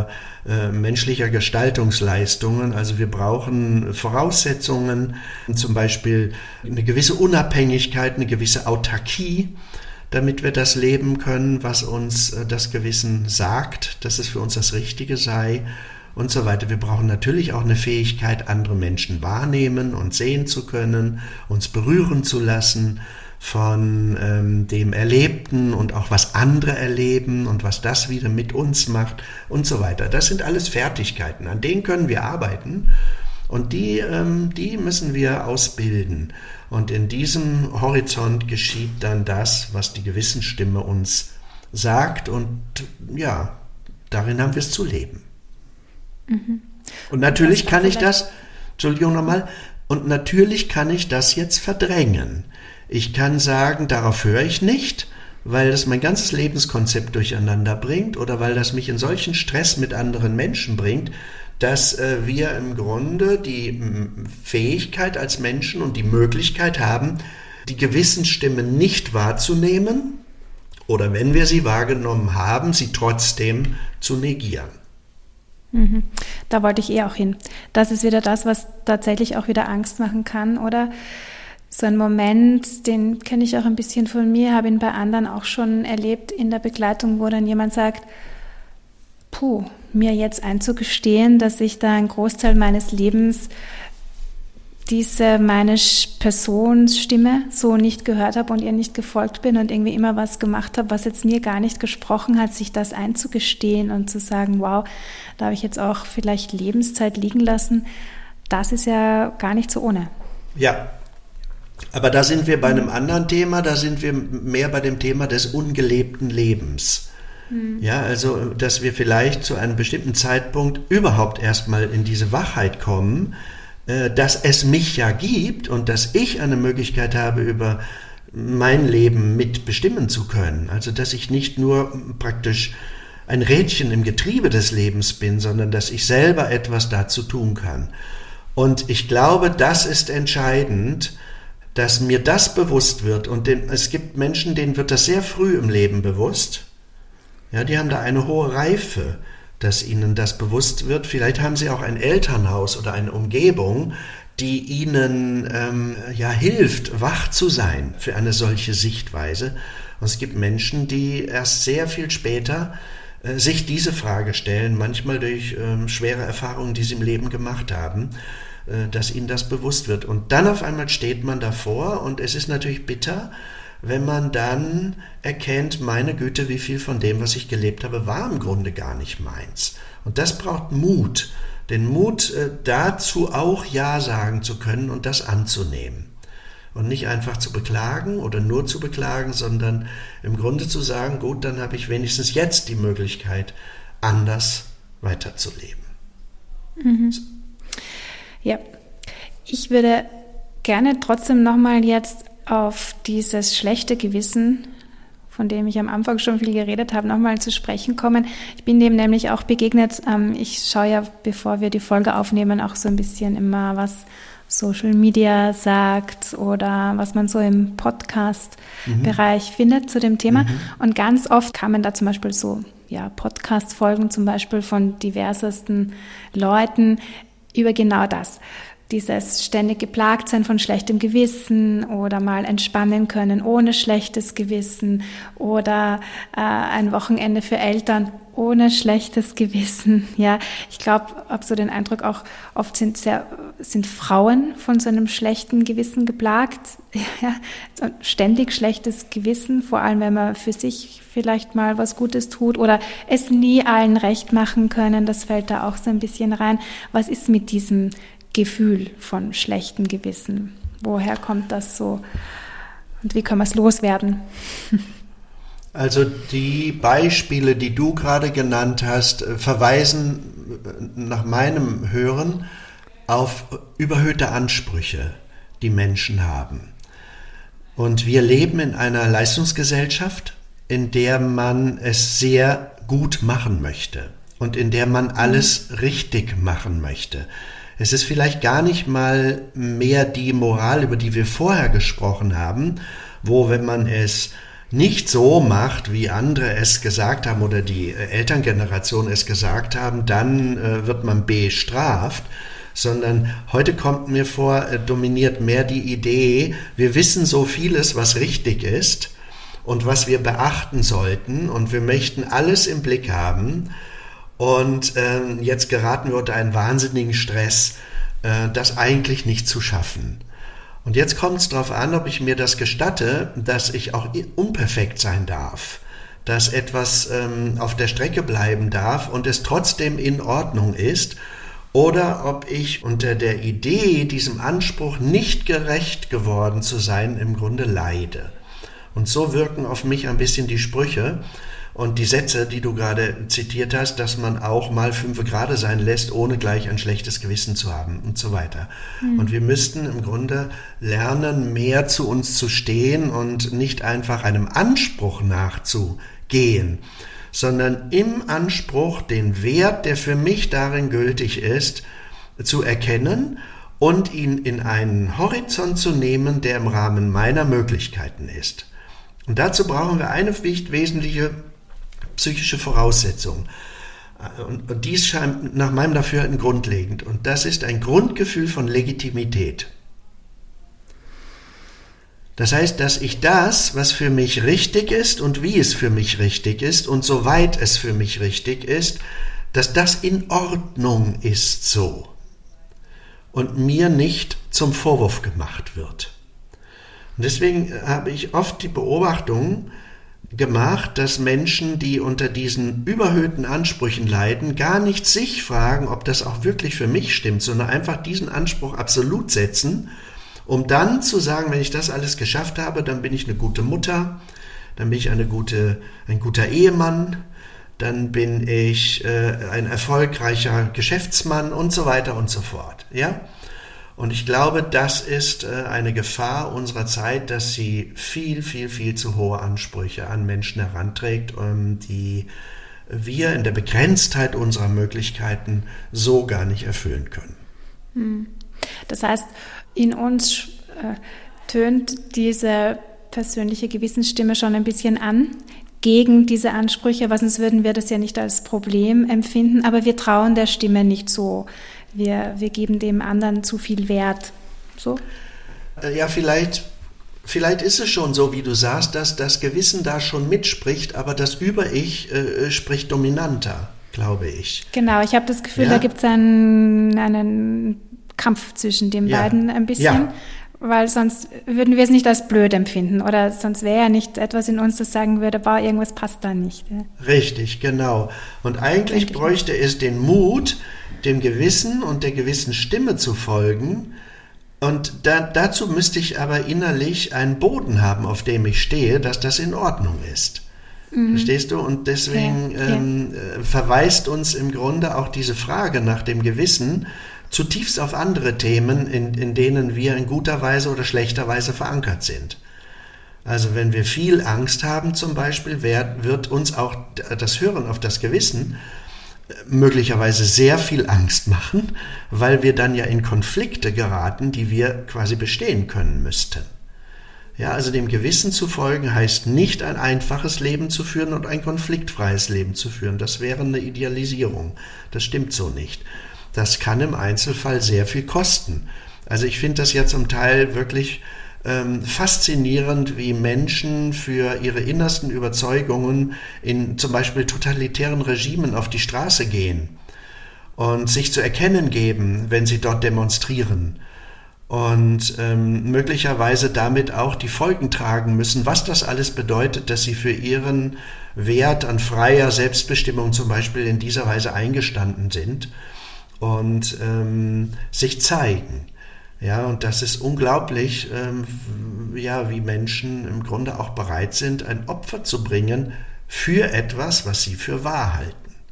menschlicher Gestaltungsleistungen. Also wir brauchen Voraussetzungen, zum Beispiel eine gewisse Unabhängigkeit, eine gewisse Autarkie, damit wir das leben können, was uns das Gewissen sagt, dass es für uns das Richtige sei und so weiter. Wir brauchen natürlich auch eine Fähigkeit, andere Menschen wahrnehmen und sehen zu können, uns berühren zu lassen von dem Erlebten und auch was andere erleben und was das wieder mit uns macht und so weiter. Das sind alles Fertigkeiten, an denen können wir arbeiten und die müssen wir ausbilden. Und in diesem Horizont geschieht dann das, was die Gewissensstimme uns sagt und ja, darin haben wir es zu leben. Mhm. Und natürlich kann ich das, Entschuldigung nochmal, und natürlich kann ich das jetzt verdrängen. Ich kann sagen, darauf höre ich nicht, weil das mein ganzes Lebenskonzept durcheinander bringt oder weil das mich in solchen Stress mit anderen Menschen bringt, dass wir im Grunde die Fähigkeit als Menschen und die Möglichkeit haben, die Gewissensstimme nicht wahrzunehmen oder wenn wir sie wahrgenommen haben, sie trotzdem zu negieren. Mhm. Da wollte ich auch hin. Das ist wieder das, was tatsächlich auch wieder Angst machen kann, oder? So ein Moment, den kenne ich auch ein bisschen von mir, habe ihn bei anderen auch schon erlebt in der Begleitung, wo dann jemand sagt, mir jetzt einzugestehen, dass ich da einen Großteil meines Lebens meine Personsstimme so nicht gehört habe und ihr nicht gefolgt bin und irgendwie immer was gemacht habe, was jetzt mir gar nicht gesprochen hat, sich das einzugestehen und zu sagen, wow, da habe ich jetzt auch vielleicht Lebenszeit liegen lassen, das ist ja gar nicht so ohne. Ja. Aber da sind wir bei einem anderen Thema, da sind wir mehr bei dem Thema des ungelebten Lebens. Ja, also, dass wir vielleicht zu einem bestimmten Zeitpunkt überhaupt erstmal in diese Wachheit kommen, dass es mich ja gibt und dass ich eine Möglichkeit habe, über mein Leben mitbestimmen zu können. Also, dass ich nicht nur praktisch ein Rädchen im Getriebe des Lebens bin, sondern dass ich selber etwas dazu tun kann. Und ich glaube, das ist entscheidend, dass mir das bewusst wird. Und es gibt Menschen, denen wird das sehr früh im Leben bewusst. Ja, die haben da eine hohe Reife, dass ihnen das bewusst wird. Vielleicht haben sie auch ein Elternhaus oder eine Umgebung, die ihnen hilft, wach zu sein für eine solche Sichtweise. Und es gibt Menschen, die erst sehr viel später sich diese Frage stellen, manchmal durch schwere Erfahrungen, die sie im Leben gemacht haben, dass ihnen das bewusst wird. Und dann auf einmal steht man davor und es ist natürlich bitter, wenn man dann erkennt, meine Güte, wie viel von dem, was ich gelebt habe, war im Grunde gar nicht meins. Und das braucht Mut, den Mut dazu auch Ja sagen zu können und das anzunehmen. Und nicht einfach zu beklagen oder nur zu beklagen, sondern im Grunde zu sagen, gut, dann habe ich wenigstens jetzt die Möglichkeit, anders weiterzuleben. Mhm. So. Ja, ich würde gerne trotzdem nochmal jetzt auf dieses schlechte Gewissen, von dem ich am Anfang schon viel geredet habe, nochmal zu sprechen kommen. Ich bin dem nämlich auch begegnet. Ich schaue ja, bevor wir die Folge aufnehmen, auch so ein bisschen immer, was Social Media sagt oder was man so im Podcast-Bereich findet zu dem Thema. Und ganz oft kamen da zum Beispiel so Podcast-Folgen zum Beispiel von diversesten Leuten über genau das. Dieses ständig geplagt sein von schlechtem Gewissen oder mal entspannen können ohne schlechtes Gewissen oder ein Wochenende für Eltern ohne schlechtes Gewissen. Ja, ich glaube, habe so den Eindruck, auch oft sind Frauen von so einem schlechten Gewissen geplagt. Ja, ständig schlechtes Gewissen, vor allem wenn man für sich vielleicht mal was Gutes tut oder es nie allen recht machen können. Das fällt da auch so ein bisschen rein. Was ist mit diesem Gefühl von schlechtem Gewissen? Woher kommt das so? Und wie können wir es loswerden? Also die Beispiele, die du gerade genannt hast, verweisen nach meinem Hören auf überhöhte Ansprüche, die Menschen haben. Und wir leben in einer Leistungsgesellschaft, in der man es sehr gut machen möchte und in der man alles richtig machen möchte. Es ist vielleicht gar nicht mal mehr die Moral, über die wir vorher gesprochen haben, wo, wenn man es nicht so macht, wie andere es gesagt haben oder die Elterngeneration es gesagt haben, dann wird man bestraft, sondern heute kommt mir vor, dominiert mehr die Idee, wir wissen so vieles, was richtig ist und was wir beachten sollten und wir möchten alles im Blick haben und jetzt geraten wir unter einen wahnsinnigen Stress, das eigentlich nicht zu schaffen. Und jetzt kommt es darauf an, ob ich mir das gestatte, dass ich auch unperfekt sein darf, dass etwas auf der Strecke bleiben darf und es trotzdem in Ordnung ist, oder ob ich unter der Idee, diesem Anspruch nicht gerecht geworden zu sein, im Grunde leide. Und so wirken auf mich ein bisschen die Sprüche und die Sätze, die du gerade zitiert hast, dass man auch mal 5 Grade sein lässt, ohne gleich ein schlechtes Gewissen zu haben und so weiter. Und wir müssten im Grunde lernen, mehr zu uns zu stehen und nicht einfach einem Anspruch nachzugehen, sondern im Anspruch den Wert, der für mich darin gültig ist, zu erkennen und ihn in einen Horizont zu nehmen, der im Rahmen meiner Möglichkeiten ist. Und dazu brauchen wir eine wesentliche psychische Voraussetzung. Und dies scheint nach meinem Dafürhalten grundlegend. Und das ist ein Grundgefühl von Legitimität. Das heißt, dass ich das, was für mich richtig ist und wie es für mich richtig ist und soweit es für mich richtig ist, dass das in Ordnung ist so und mir nicht zum Vorwurf gemacht wird. Und deswegen habe ich oft die Beobachtung gemacht, dass Menschen, die unter diesen überhöhten Ansprüchen leiden, gar nicht sich fragen, ob das auch wirklich für mich stimmt, sondern einfach diesen Anspruch absolut setzen, um dann zu sagen, wenn ich das alles geschafft habe, dann bin ich eine gute Mutter, dann bin ich ein guter Ehemann, dann bin ich ein erfolgreicher Geschäftsmann und so weiter und so fort. Ja? Und ich glaube, das ist eine Gefahr unserer Zeit, dass sie viel, viel, viel zu hohe Ansprüche an Menschen heranträgt, die wir in der Begrenztheit unserer Möglichkeiten so gar nicht erfüllen können. Das heißt, in uns tönt diese persönliche Gewissensstimme schon ein bisschen an gegen diese Ansprüche, weil sonst würden wir das ja nicht als Problem empfinden, aber wir trauen der Stimme nicht so. Wir geben dem anderen zu viel Wert. So? Ja, vielleicht ist es schon so, wie du sagst, dass das Gewissen da schon mitspricht, aber das Über-Ich spricht dominanter, glaube ich. Genau, ich habe das Gefühl, da gibt es einen Kampf zwischen den beiden ein bisschen, weil sonst würden wir es nicht als blöd empfinden oder sonst wäre ja nicht etwas in uns, das sagen würde, irgendwas passt da nicht. Ja. Richtig, genau. Und eigentlich bräuchte es den Mut, dem Gewissen und der gewissen Stimme zu folgen. Und dazu müsste ich aber innerlich einen Boden haben, auf dem ich stehe, dass das in Ordnung ist. Verstehst du? Und deswegen verweist uns im Grunde auch diese Frage nach dem Gewissen zutiefst auf andere Themen, in denen wir in guter Weise oder schlechter Weise verankert sind. Also wenn wir viel Angst haben zum Beispiel, wird uns auch das Hören auf das Gewissen möglicherweise sehr viel Angst machen, weil wir dann ja in Konflikte geraten, die wir quasi bestehen können müssten. Ja, also dem Gewissen zu folgen heißt nicht ein einfaches Leben zu führen und ein konfliktfreies Leben zu führen. Das wäre eine Idealisierung. Das stimmt so nicht. Das kann im Einzelfall sehr viel kosten. Also ich finde das ja zum Teil wirklich faszinierend, wie Menschen für ihre innersten Überzeugungen in zum Beispiel totalitären Regimen auf die Straße gehen und sich zu erkennen geben, wenn sie dort demonstrieren und möglicherweise damit auch die Folgen tragen müssen, was das alles bedeutet, dass sie für ihren Wert an freier Selbstbestimmung zum Beispiel in dieser Weise eingestanden sind und sich zeigen. Ja, und das ist unglaublich, wie Menschen im Grunde auch bereit sind, ein Opfer zu bringen für etwas, was sie für wahr halten.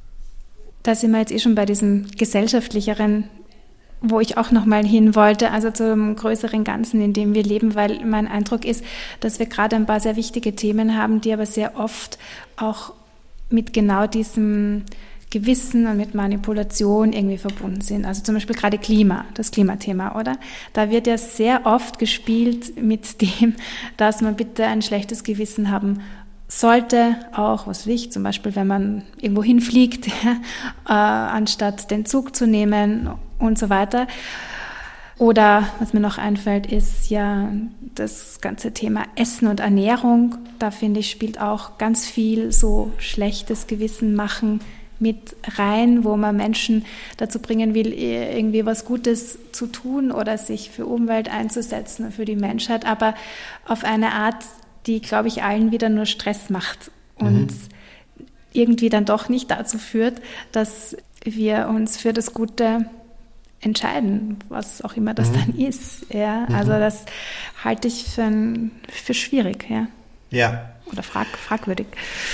Da sind wir jetzt schon bei diesem gesellschaftlicheren, wo ich auch nochmal hin wollte, also zum größeren Ganzen, in dem wir leben, weil mein Eindruck ist, dass wir gerade ein paar sehr wichtige Themen haben, die aber sehr oft auch mit genau diesem Gewissen und mit Manipulation irgendwie verbunden sind. Also zum Beispiel gerade das Klimathema, oder? Da wird ja sehr oft gespielt mit dem, dass man bitte ein schlechtes Gewissen haben sollte, auch was wichtig, zum Beispiel wenn man irgendwo hinfliegt, anstatt den Zug zu nehmen und so weiter. Oder was mir noch einfällt, ist ja das ganze Thema Essen und Ernährung. Da finde ich, spielt auch ganz viel so schlechtes Gewissen machen mit rein, wo man Menschen dazu bringen will, irgendwie was Gutes zu tun oder sich für Umwelt einzusetzen und für die Menschheit, aber auf eine Art, die, glaube ich, allen wieder nur Stress macht und irgendwie dann doch nicht dazu führt, dass wir uns für das Gute entscheiden, was auch immer das dann ist. Ja? Also das halte ich für schwierig. Ja. Oder fragwürdig.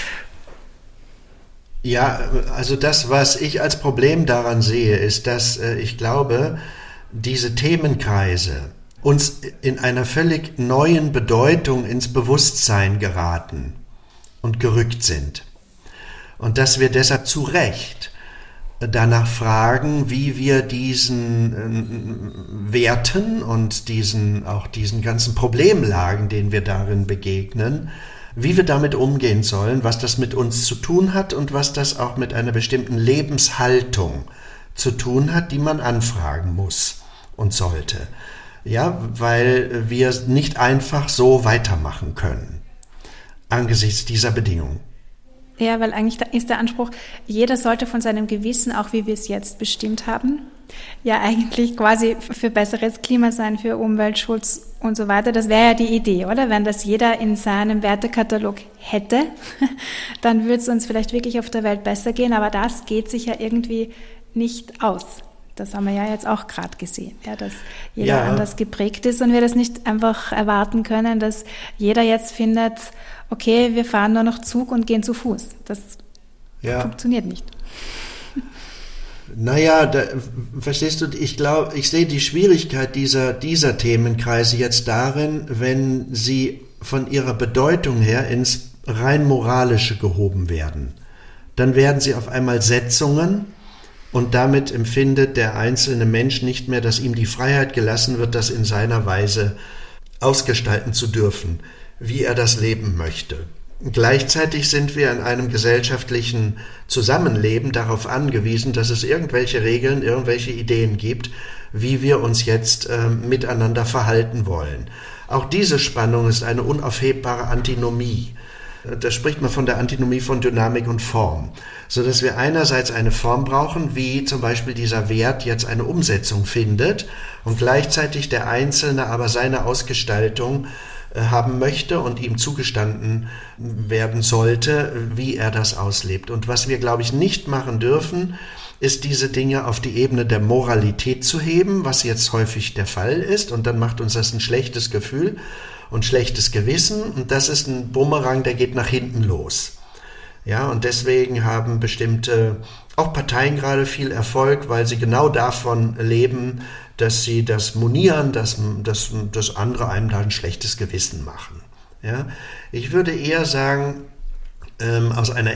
Ja, also das, was ich als Problem daran sehe, ist, dass ich glaube, diese Themenkreise uns in einer völlig neuen Bedeutung ins Bewusstsein geraten und gerückt sind. Und dass wir deshalb zu Recht danach fragen, wie wir diesen Werten und diesen ganzen Problemlagen, denen wir darin begegnen, wie wir damit umgehen sollen, was das mit uns zu tun hat und was das auch mit einer bestimmten Lebenshaltung zu tun hat, die man anfragen muss und sollte. Ja, weil wir nicht einfach so weitermachen können, angesichts dieser Bedingungen. Ja, weil eigentlich ist der Anspruch, jeder sollte von seinem Gewissen, auch wie wir es jetzt bestimmt haben, ja eigentlich quasi für besseres Klima sein, für Umweltschutz und so weiter. Das wäre ja die Idee, oder? Wenn das jeder in seinem Wertekatalog hätte, dann würde es uns vielleicht wirklich auf der Welt besser gehen, aber das geht sich ja irgendwie nicht aus. Das haben wir ja jetzt auch gerade gesehen, ja, dass jeder anders geprägt ist und wir das nicht einfach erwarten können, dass jeder jetzt findet, okay, wir fahren nur noch Zug und gehen zu Fuß. Das funktioniert nicht. Naja, verstehst du, ich glaube, ich sehe die Schwierigkeit dieser Themenkreise jetzt darin, wenn sie von ihrer Bedeutung her ins rein moralische gehoben werden. Dann werden sie auf einmal Setzungen und damit empfindet der einzelne Mensch nicht mehr, dass ihm die Freiheit gelassen wird, das in seiner Weise ausgestalten zu dürfen, wie er das leben möchte. Gleichzeitig sind wir in einem gesellschaftlichen Zusammenleben darauf angewiesen, dass es irgendwelche Regeln, irgendwelche Ideen gibt, wie wir uns jetzt miteinander verhalten wollen. Auch diese Spannung ist eine unaufhebbare Antinomie. Da spricht man von der Antinomie von Dynamik und Form, sodass wir einerseits eine Form brauchen, wie zum Beispiel dieser Wert jetzt eine Umsetzung findet und gleichzeitig der Einzelne aber seine Ausgestaltung haben möchte und ihm zugestanden werden sollte, wie er das auslebt. Und was wir, glaube ich, nicht machen dürfen, ist diese Dinge auf die Ebene der Moralität zu heben, was jetzt häufig der Fall ist, und dann macht uns das ein schlechtes Gefühl und schlechtes Gewissen, und das ist ein Bumerang, der geht nach hinten los. Ja, und deswegen haben bestimmte, auch Parteien gerade viel Erfolg, weil sie genau davon leben, dass sie das monieren, dass andere einem da ein schlechtes Gewissen machen. Ja, ich würde eher sagen, aus einer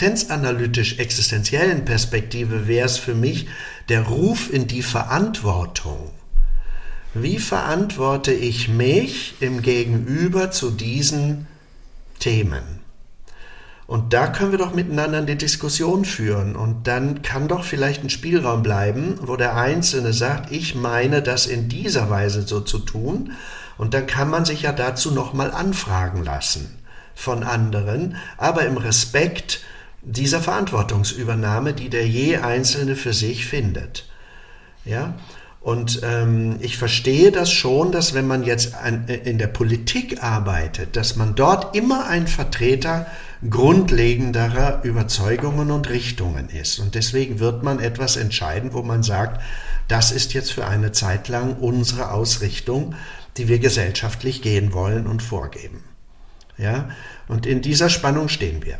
existenziellen Perspektive wäre es für mich der Ruf in die Verantwortung. Wie verantworte ich mich im Gegenüber zu diesen Themen? Und da können wir doch miteinander eine Diskussion führen. Und dann kann doch vielleicht ein Spielraum bleiben, wo der Einzelne sagt, ich meine, das in dieser Weise so zu tun. Und dann kann man sich ja dazu nochmal anfragen lassen von anderen, aber im Respekt dieser Verantwortungsübernahme, die der je Einzelne für sich findet. Ja? Und ich verstehe das schon, dass wenn man jetzt in der Politik arbeitet, dass man dort immer ein Vertreter grundlegenderer Überzeugungen und Richtungen ist. Und deswegen wird man etwas entscheiden, wo man sagt, das ist jetzt für eine Zeit lang unsere Ausrichtung, die wir gesellschaftlich gehen wollen und vorgeben. Ja? Und in dieser Spannung stehen wir.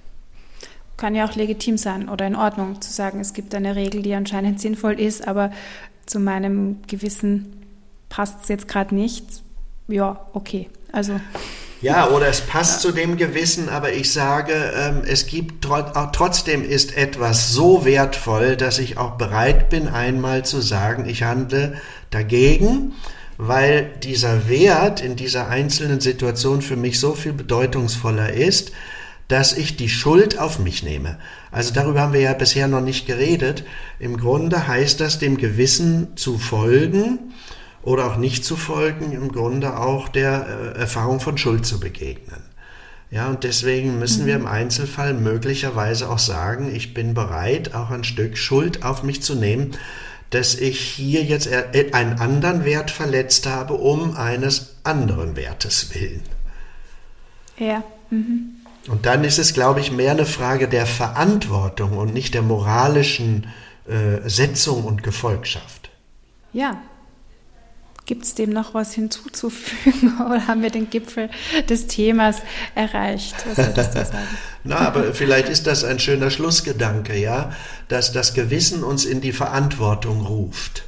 Kann ja auch legitim sein oder in Ordnung zu sagen, es gibt eine Regel, die anscheinend sinnvoll ist, aber zu meinem Gewissen passt es jetzt gerade nicht. Ja, okay. Also Ja, oder es passt zu dem Gewissen, aber ich sage, es gibt trotzdem ist etwas so wertvoll, dass ich auch bereit bin, einmal zu sagen, ich handle dagegen, weil dieser Wert in dieser einzelnen Situation für mich so viel bedeutungsvoller ist, dass ich die Schuld auf mich nehme. Also darüber haben wir ja bisher noch nicht geredet. Im Grunde heißt das, dem Gewissen zu folgen oder auch nicht zu folgen, im Grunde auch der Erfahrung von Schuld zu begegnen. Ja, und deswegen müssen wir im Einzelfall möglicherweise auch sagen, ich bin bereit, auch ein Stück Schuld auf mich zu nehmen, dass ich hier jetzt einen anderen Wert verletzt habe, um eines anderen Wertes willen. Ja. Und dann ist es, glaube ich, mehr eine Frage der Verantwortung und nicht der moralischen Setzung und Gefolgschaft. Ja. Gibt es dem noch was hinzuzufügen oder haben wir den Gipfel des Themas erreicht? Was würdest du sagen? Na, aber vielleicht ist das ein schöner Schlussgedanke, ja, dass das Gewissen uns in die Verantwortung ruft.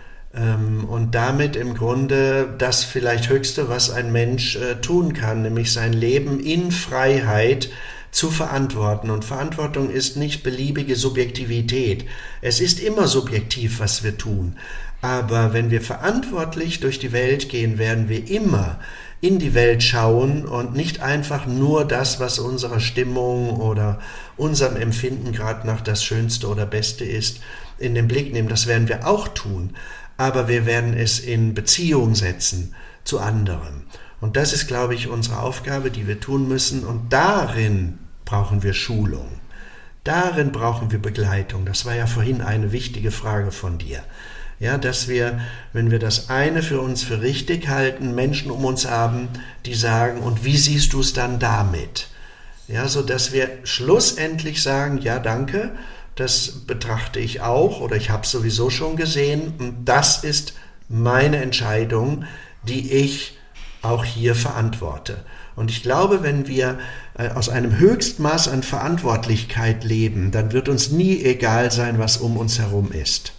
Und damit im Grunde das vielleicht Höchste, was ein Mensch tun kann, nämlich sein Leben in Freiheit zu verantworten. Und Verantwortung ist nicht beliebige Subjektivität. Es ist immer subjektiv, was wir tun. Aber wenn wir verantwortlich durch die Welt gehen, werden wir immer in die Welt schauen und nicht einfach nur das, was unserer Stimmung oder unserem Empfinden gerade nach das Schönste oder Beste ist, in den Blick nehmen. Das werden wir auch tun. Aber wir werden es in Beziehung setzen zu anderen. Und das ist, glaube ich, unsere Aufgabe, die wir tun müssen. Und darin brauchen wir Schulung. Darin brauchen wir Begleitung. Das war ja vorhin eine wichtige Frage von dir. Ja, dass wir, wenn wir das eine für uns für richtig halten, Menschen um uns haben, die sagen, und wie siehst du es dann damit? Ja, so dass wir schlussendlich sagen, ja, danke, das betrachte ich auch oder ich habe es sowieso schon gesehen und das ist meine Entscheidung, die ich auch hier verantworte. Und ich glaube, wenn wir aus einem Höchstmaß an Verantwortlichkeit leben, dann wird uns nie egal sein, was um uns herum ist.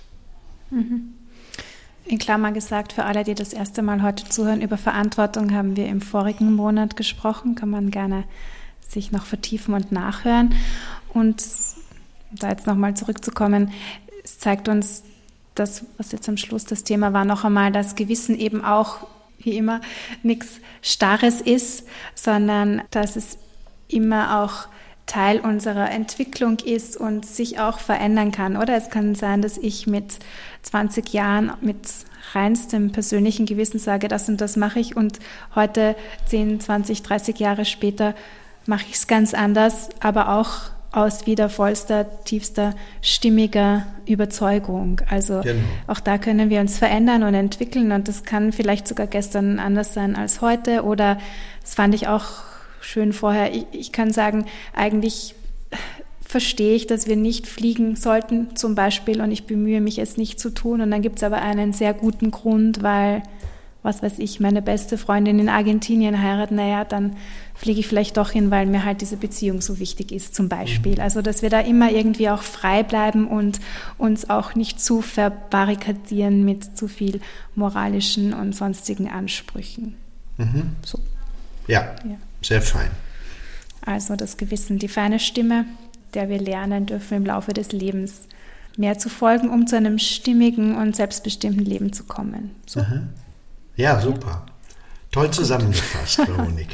In Klammer gesagt, für alle, die das erste Mal heute zuhören, über Verantwortung haben wir im vorigen Monat gesprochen, kann man gerne sich noch vertiefen und nachhören. Und da jetzt nochmal zurückzukommen, es zeigt uns, das, was jetzt am Schluss das Thema war, noch einmal, dass Gewissen eben auch, wie immer, nichts Starres ist, sondern dass es immer auch Teil unserer Entwicklung ist und sich auch verändern kann. Oder es kann sein, dass ich mit 20 Jahren mit reinstem persönlichen Gewissen sage, das und das mache ich und heute 10, 20, 30 Jahre später mache ich es ganz anders, aber auch aus wieder vollster, tiefster, stimmiger Überzeugung. Also Auch da können wir uns verändern und entwickeln und das kann vielleicht sogar gestern anders sein als heute oder das fand ich auch schön vorher. Ich kann sagen, eigentlich verstehe ich, dass wir nicht fliegen sollten zum Beispiel und ich bemühe mich, es nicht zu tun und dann gibt es aber einen sehr guten Grund, weil, was weiß ich, meine beste Freundin in Argentinien heiratet, naja, dann fliege ich vielleicht doch hin, weil mir halt diese Beziehung so wichtig ist zum Beispiel. Also, dass wir da immer irgendwie auch frei bleiben und uns auch nicht zu verbarrikadieren mit zu viel moralischen und sonstigen Ansprüchen. So. Ja, sehr fein. Also das Gewissen, die feine Stimme, der wir lernen dürfen im Laufe des Lebens, mehr zu folgen, um zu einem stimmigen und selbstbestimmten Leben zu kommen. So. Ja, super. Toll zusammengefasst, Veronika.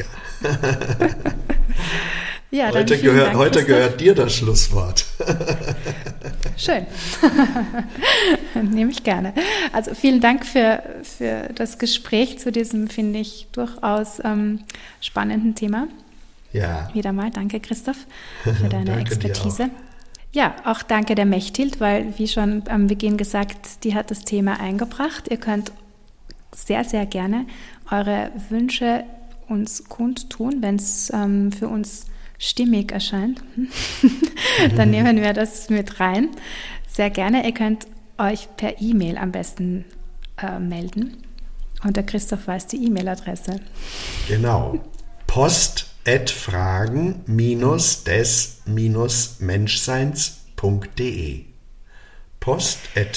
Ja, heute gehört dir das Schlusswort. Schön. Nehme ich gerne. Also vielen Dank für das Gespräch zu diesem, finde ich, durchaus spannenden Thema. Ja. Wieder mal. Danke, Christoph, für deine Expertise. Ja, auch danke der Mechthild, weil, wie schon am Beginn gesagt, die hat das Thema eingebracht. Ihr könnt sehr, sehr gerne eure Wünsche uns kundtun, wenn es für uns stimmig erscheint. Dann nehmen wir das mit rein. Sehr gerne. Ihr könnt euch per E-Mail am besten melden. Und der Christoph weiß die E-Mail-Adresse. Genau. post@fragen-des-menschseins.de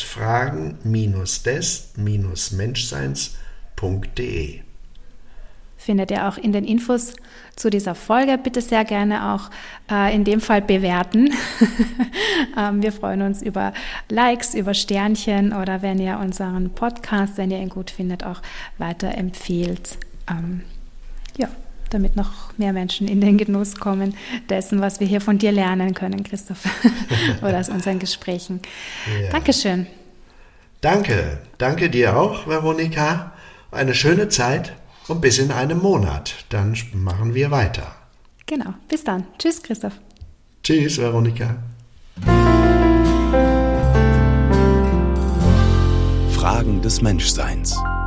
post@fragen-des-menschseins.de findet ihr auch in den Infos zu dieser Folge. Bitte sehr gerne auch in dem Fall bewerten. Wir freuen uns über Likes, über Sternchen oder wenn ihr unseren Podcast, wenn ihr ihn gut findet, auch weiterempfehlt. Damit noch mehr Menschen in den Genuss kommen dessen, was wir hier von dir lernen können, Christoph, oder aus unseren Gesprächen. Ja. Dankeschön. Danke dir auch, Veronika. Eine schöne Zeit und bis in einem Monat. Dann machen wir weiter. Genau, bis dann. Tschüss, Christoph. Tschüss, Veronika. Fragen des Menschseins.